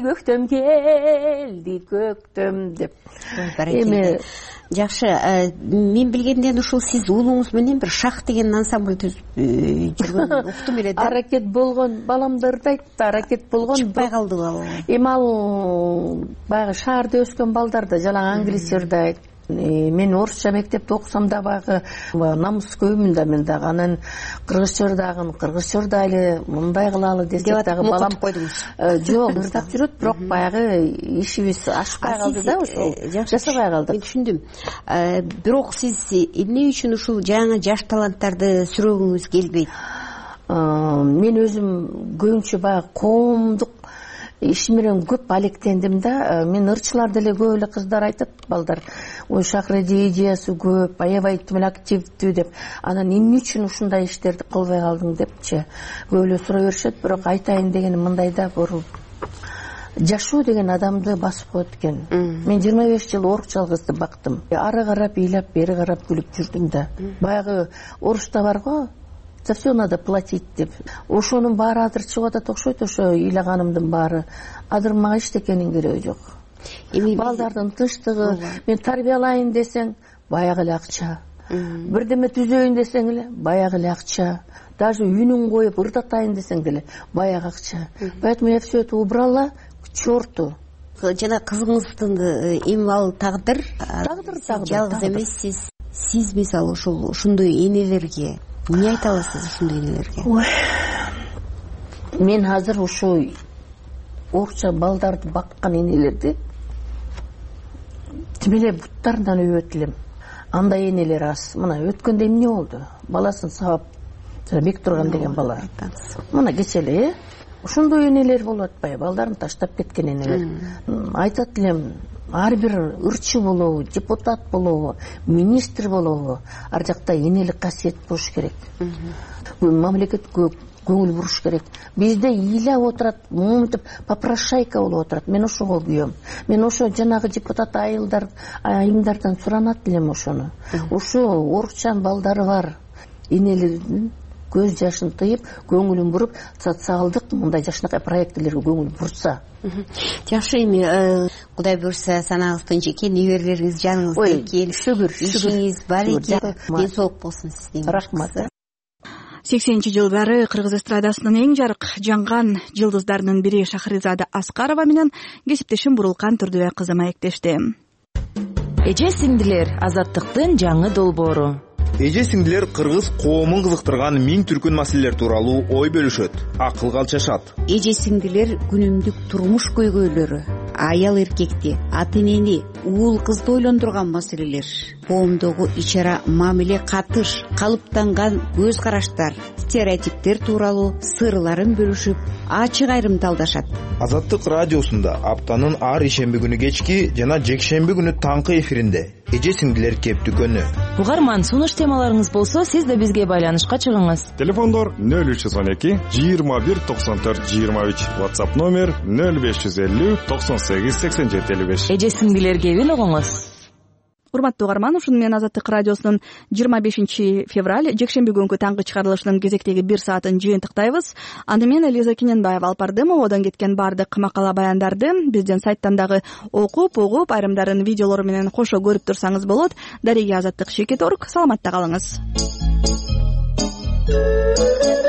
көктөм деп. Эми жакшы, мен билгенден ушул сиз уулуңуз менен бир шах деген ансамбль түзүп жүргөн уктум эле да. Аракет болгон, баламды ырдайт да, аракет болгон. Чыкпай калды ал. Эми ал баягы шаарда өскөн балдар да жалаң англисче ырдайт. Мен орусча мектепте окусам да баягы намыс көймүн да мен дагы. Анан кыргызча ырдайлы, мындай кылалы десек дагы балам жок, ырдап жүрөт, бирок баягы ишибиз ашпай калды да, ошол жасабай калдык. Мен түшүндүм. Бирок сиз эмне үчүн ушул жаңы жаш таланттарды сүрөгүңүз келбейт? Мен өзүм көбүнчө баягы коомдук иш менен көп алектендим да. Мен ырчылар деле көп эле кыздар айтат, балдар, ой Шахреди идеясы көп, аябай активдүү деп. Анан эмне үчүн ушундай иштерди кылбай калдың депчи көп эле сурай беришет. Бирок айтайын дегеним мындай да, жашоо деген адамды басып коет экен. Мен 25 жыл орусча кызды бактым. Ары карап ыйлап, бери карап күлүп жүрдүм да. Баягы орусча бар го, за все надо платить деп. Ошонун баары азыр чыгып атат окшойт, ошо ыйлаганымдын баары. Азыр мага эчтекенин кереги жок. Балдардын тынчтыгы, мен тарбиялайын десең, баягы эле акча. Бирдеме түзөйүн десең эле, баягы эле акча. Даже үйүнүн коюп ырдатайын десең деле, баягы акча. Поэтому я все это убрала к черту. Жана кызыңыздын эми ал тагдыр жалгыз эмессиз. Сиз мисалы ушундай энелерге эмне айта аласыз, ушундай энелерге? Мен азыр ушу орусча балдарды баккан энелерди тим эле буттарынан өбөт элем. Андай энелер аз. Мына өткөндө эмне болду? Баласын сабап Бектурган деген бала. Мына кечеле, ошондой энелер болуп атпайбы? Балдарын таштап кеткен энелер. Айтат элем, ар бир ырчы болобу, депутат болобу, министр болобу, ар жакта энелик касиет болуш керек. Мамлекетке көңүл буруш керек. Бизде ыйлап отурат, момунтип попрошайка болуп отурат. Мен ошого күйөм. Мен ошо жанагы депутат айымдардан суранат элем ошону. Ошо орусчан балдары бар энелердин көз жашын тыйып, көңүлүн буруп, социалдык мындай жашынакай проектилерге көңүл бурса. Жакшы, эми Кудай буйрса санагыңыздын жеке неберелериңиз жаныңызда экен. Шүгүр, ишиңиз бар экен. Ден соолук болсун сиздин. Рахмат. 80-жылдары Кыргыз эстрадасынын эң жарык жанган жылдыздарынын бири Шахризада Аскарова менен кесиптешим Бурулкан Турдубай кызы маектешти. Эже сиңдилер, азаттыктын жаңы долбоору. Эже сиңдилер кыргыз коомун кызыктырган миң түркүн маселелер тууралуу ой бөлүшөт, акылга алчашат. Эже сиңдилер күнүмдүк турмуш көйгөйлөрү, аял эркекти, ата энени, уул кызды ойлондурган маселелер, коомдогу ич ара мамиле катыш, калыптанган көз караштар, стереотиптер тууралуу сырларын бөлүшүп, ачык айрым талдашат. Азаттык радиосунда аптанын ар ишемби күнү кечки жана жекшемби күнү таңкы эфиринде эже сиңдилер кеп дүкөнү. Угарман, сунуш темаларыңыз болсо, сиз да бизге байланышка чыгыңыз. Телефондор 0312 21 94 23, WhatsApp номер 0550 98 87 55. Эже сиңдилер кебин угуңуз. Урматтуу угарман, ушуну менен Азаттык радиосунун 25 февраль жекшемби күнгү таңкы чыгарылышынын кезектеги 1 саатын жыйынтыктайбыз. Аны менен Элиза Кененбаева алып барды. Модон кеткен бардык макала баяндарды биздин сайттан дагы окуп, угуп, айрымдарын видеолору менен кошо көрүп турсаңыз болот. Дарига Азаттык Шекет Орг, саламатта калыңыз.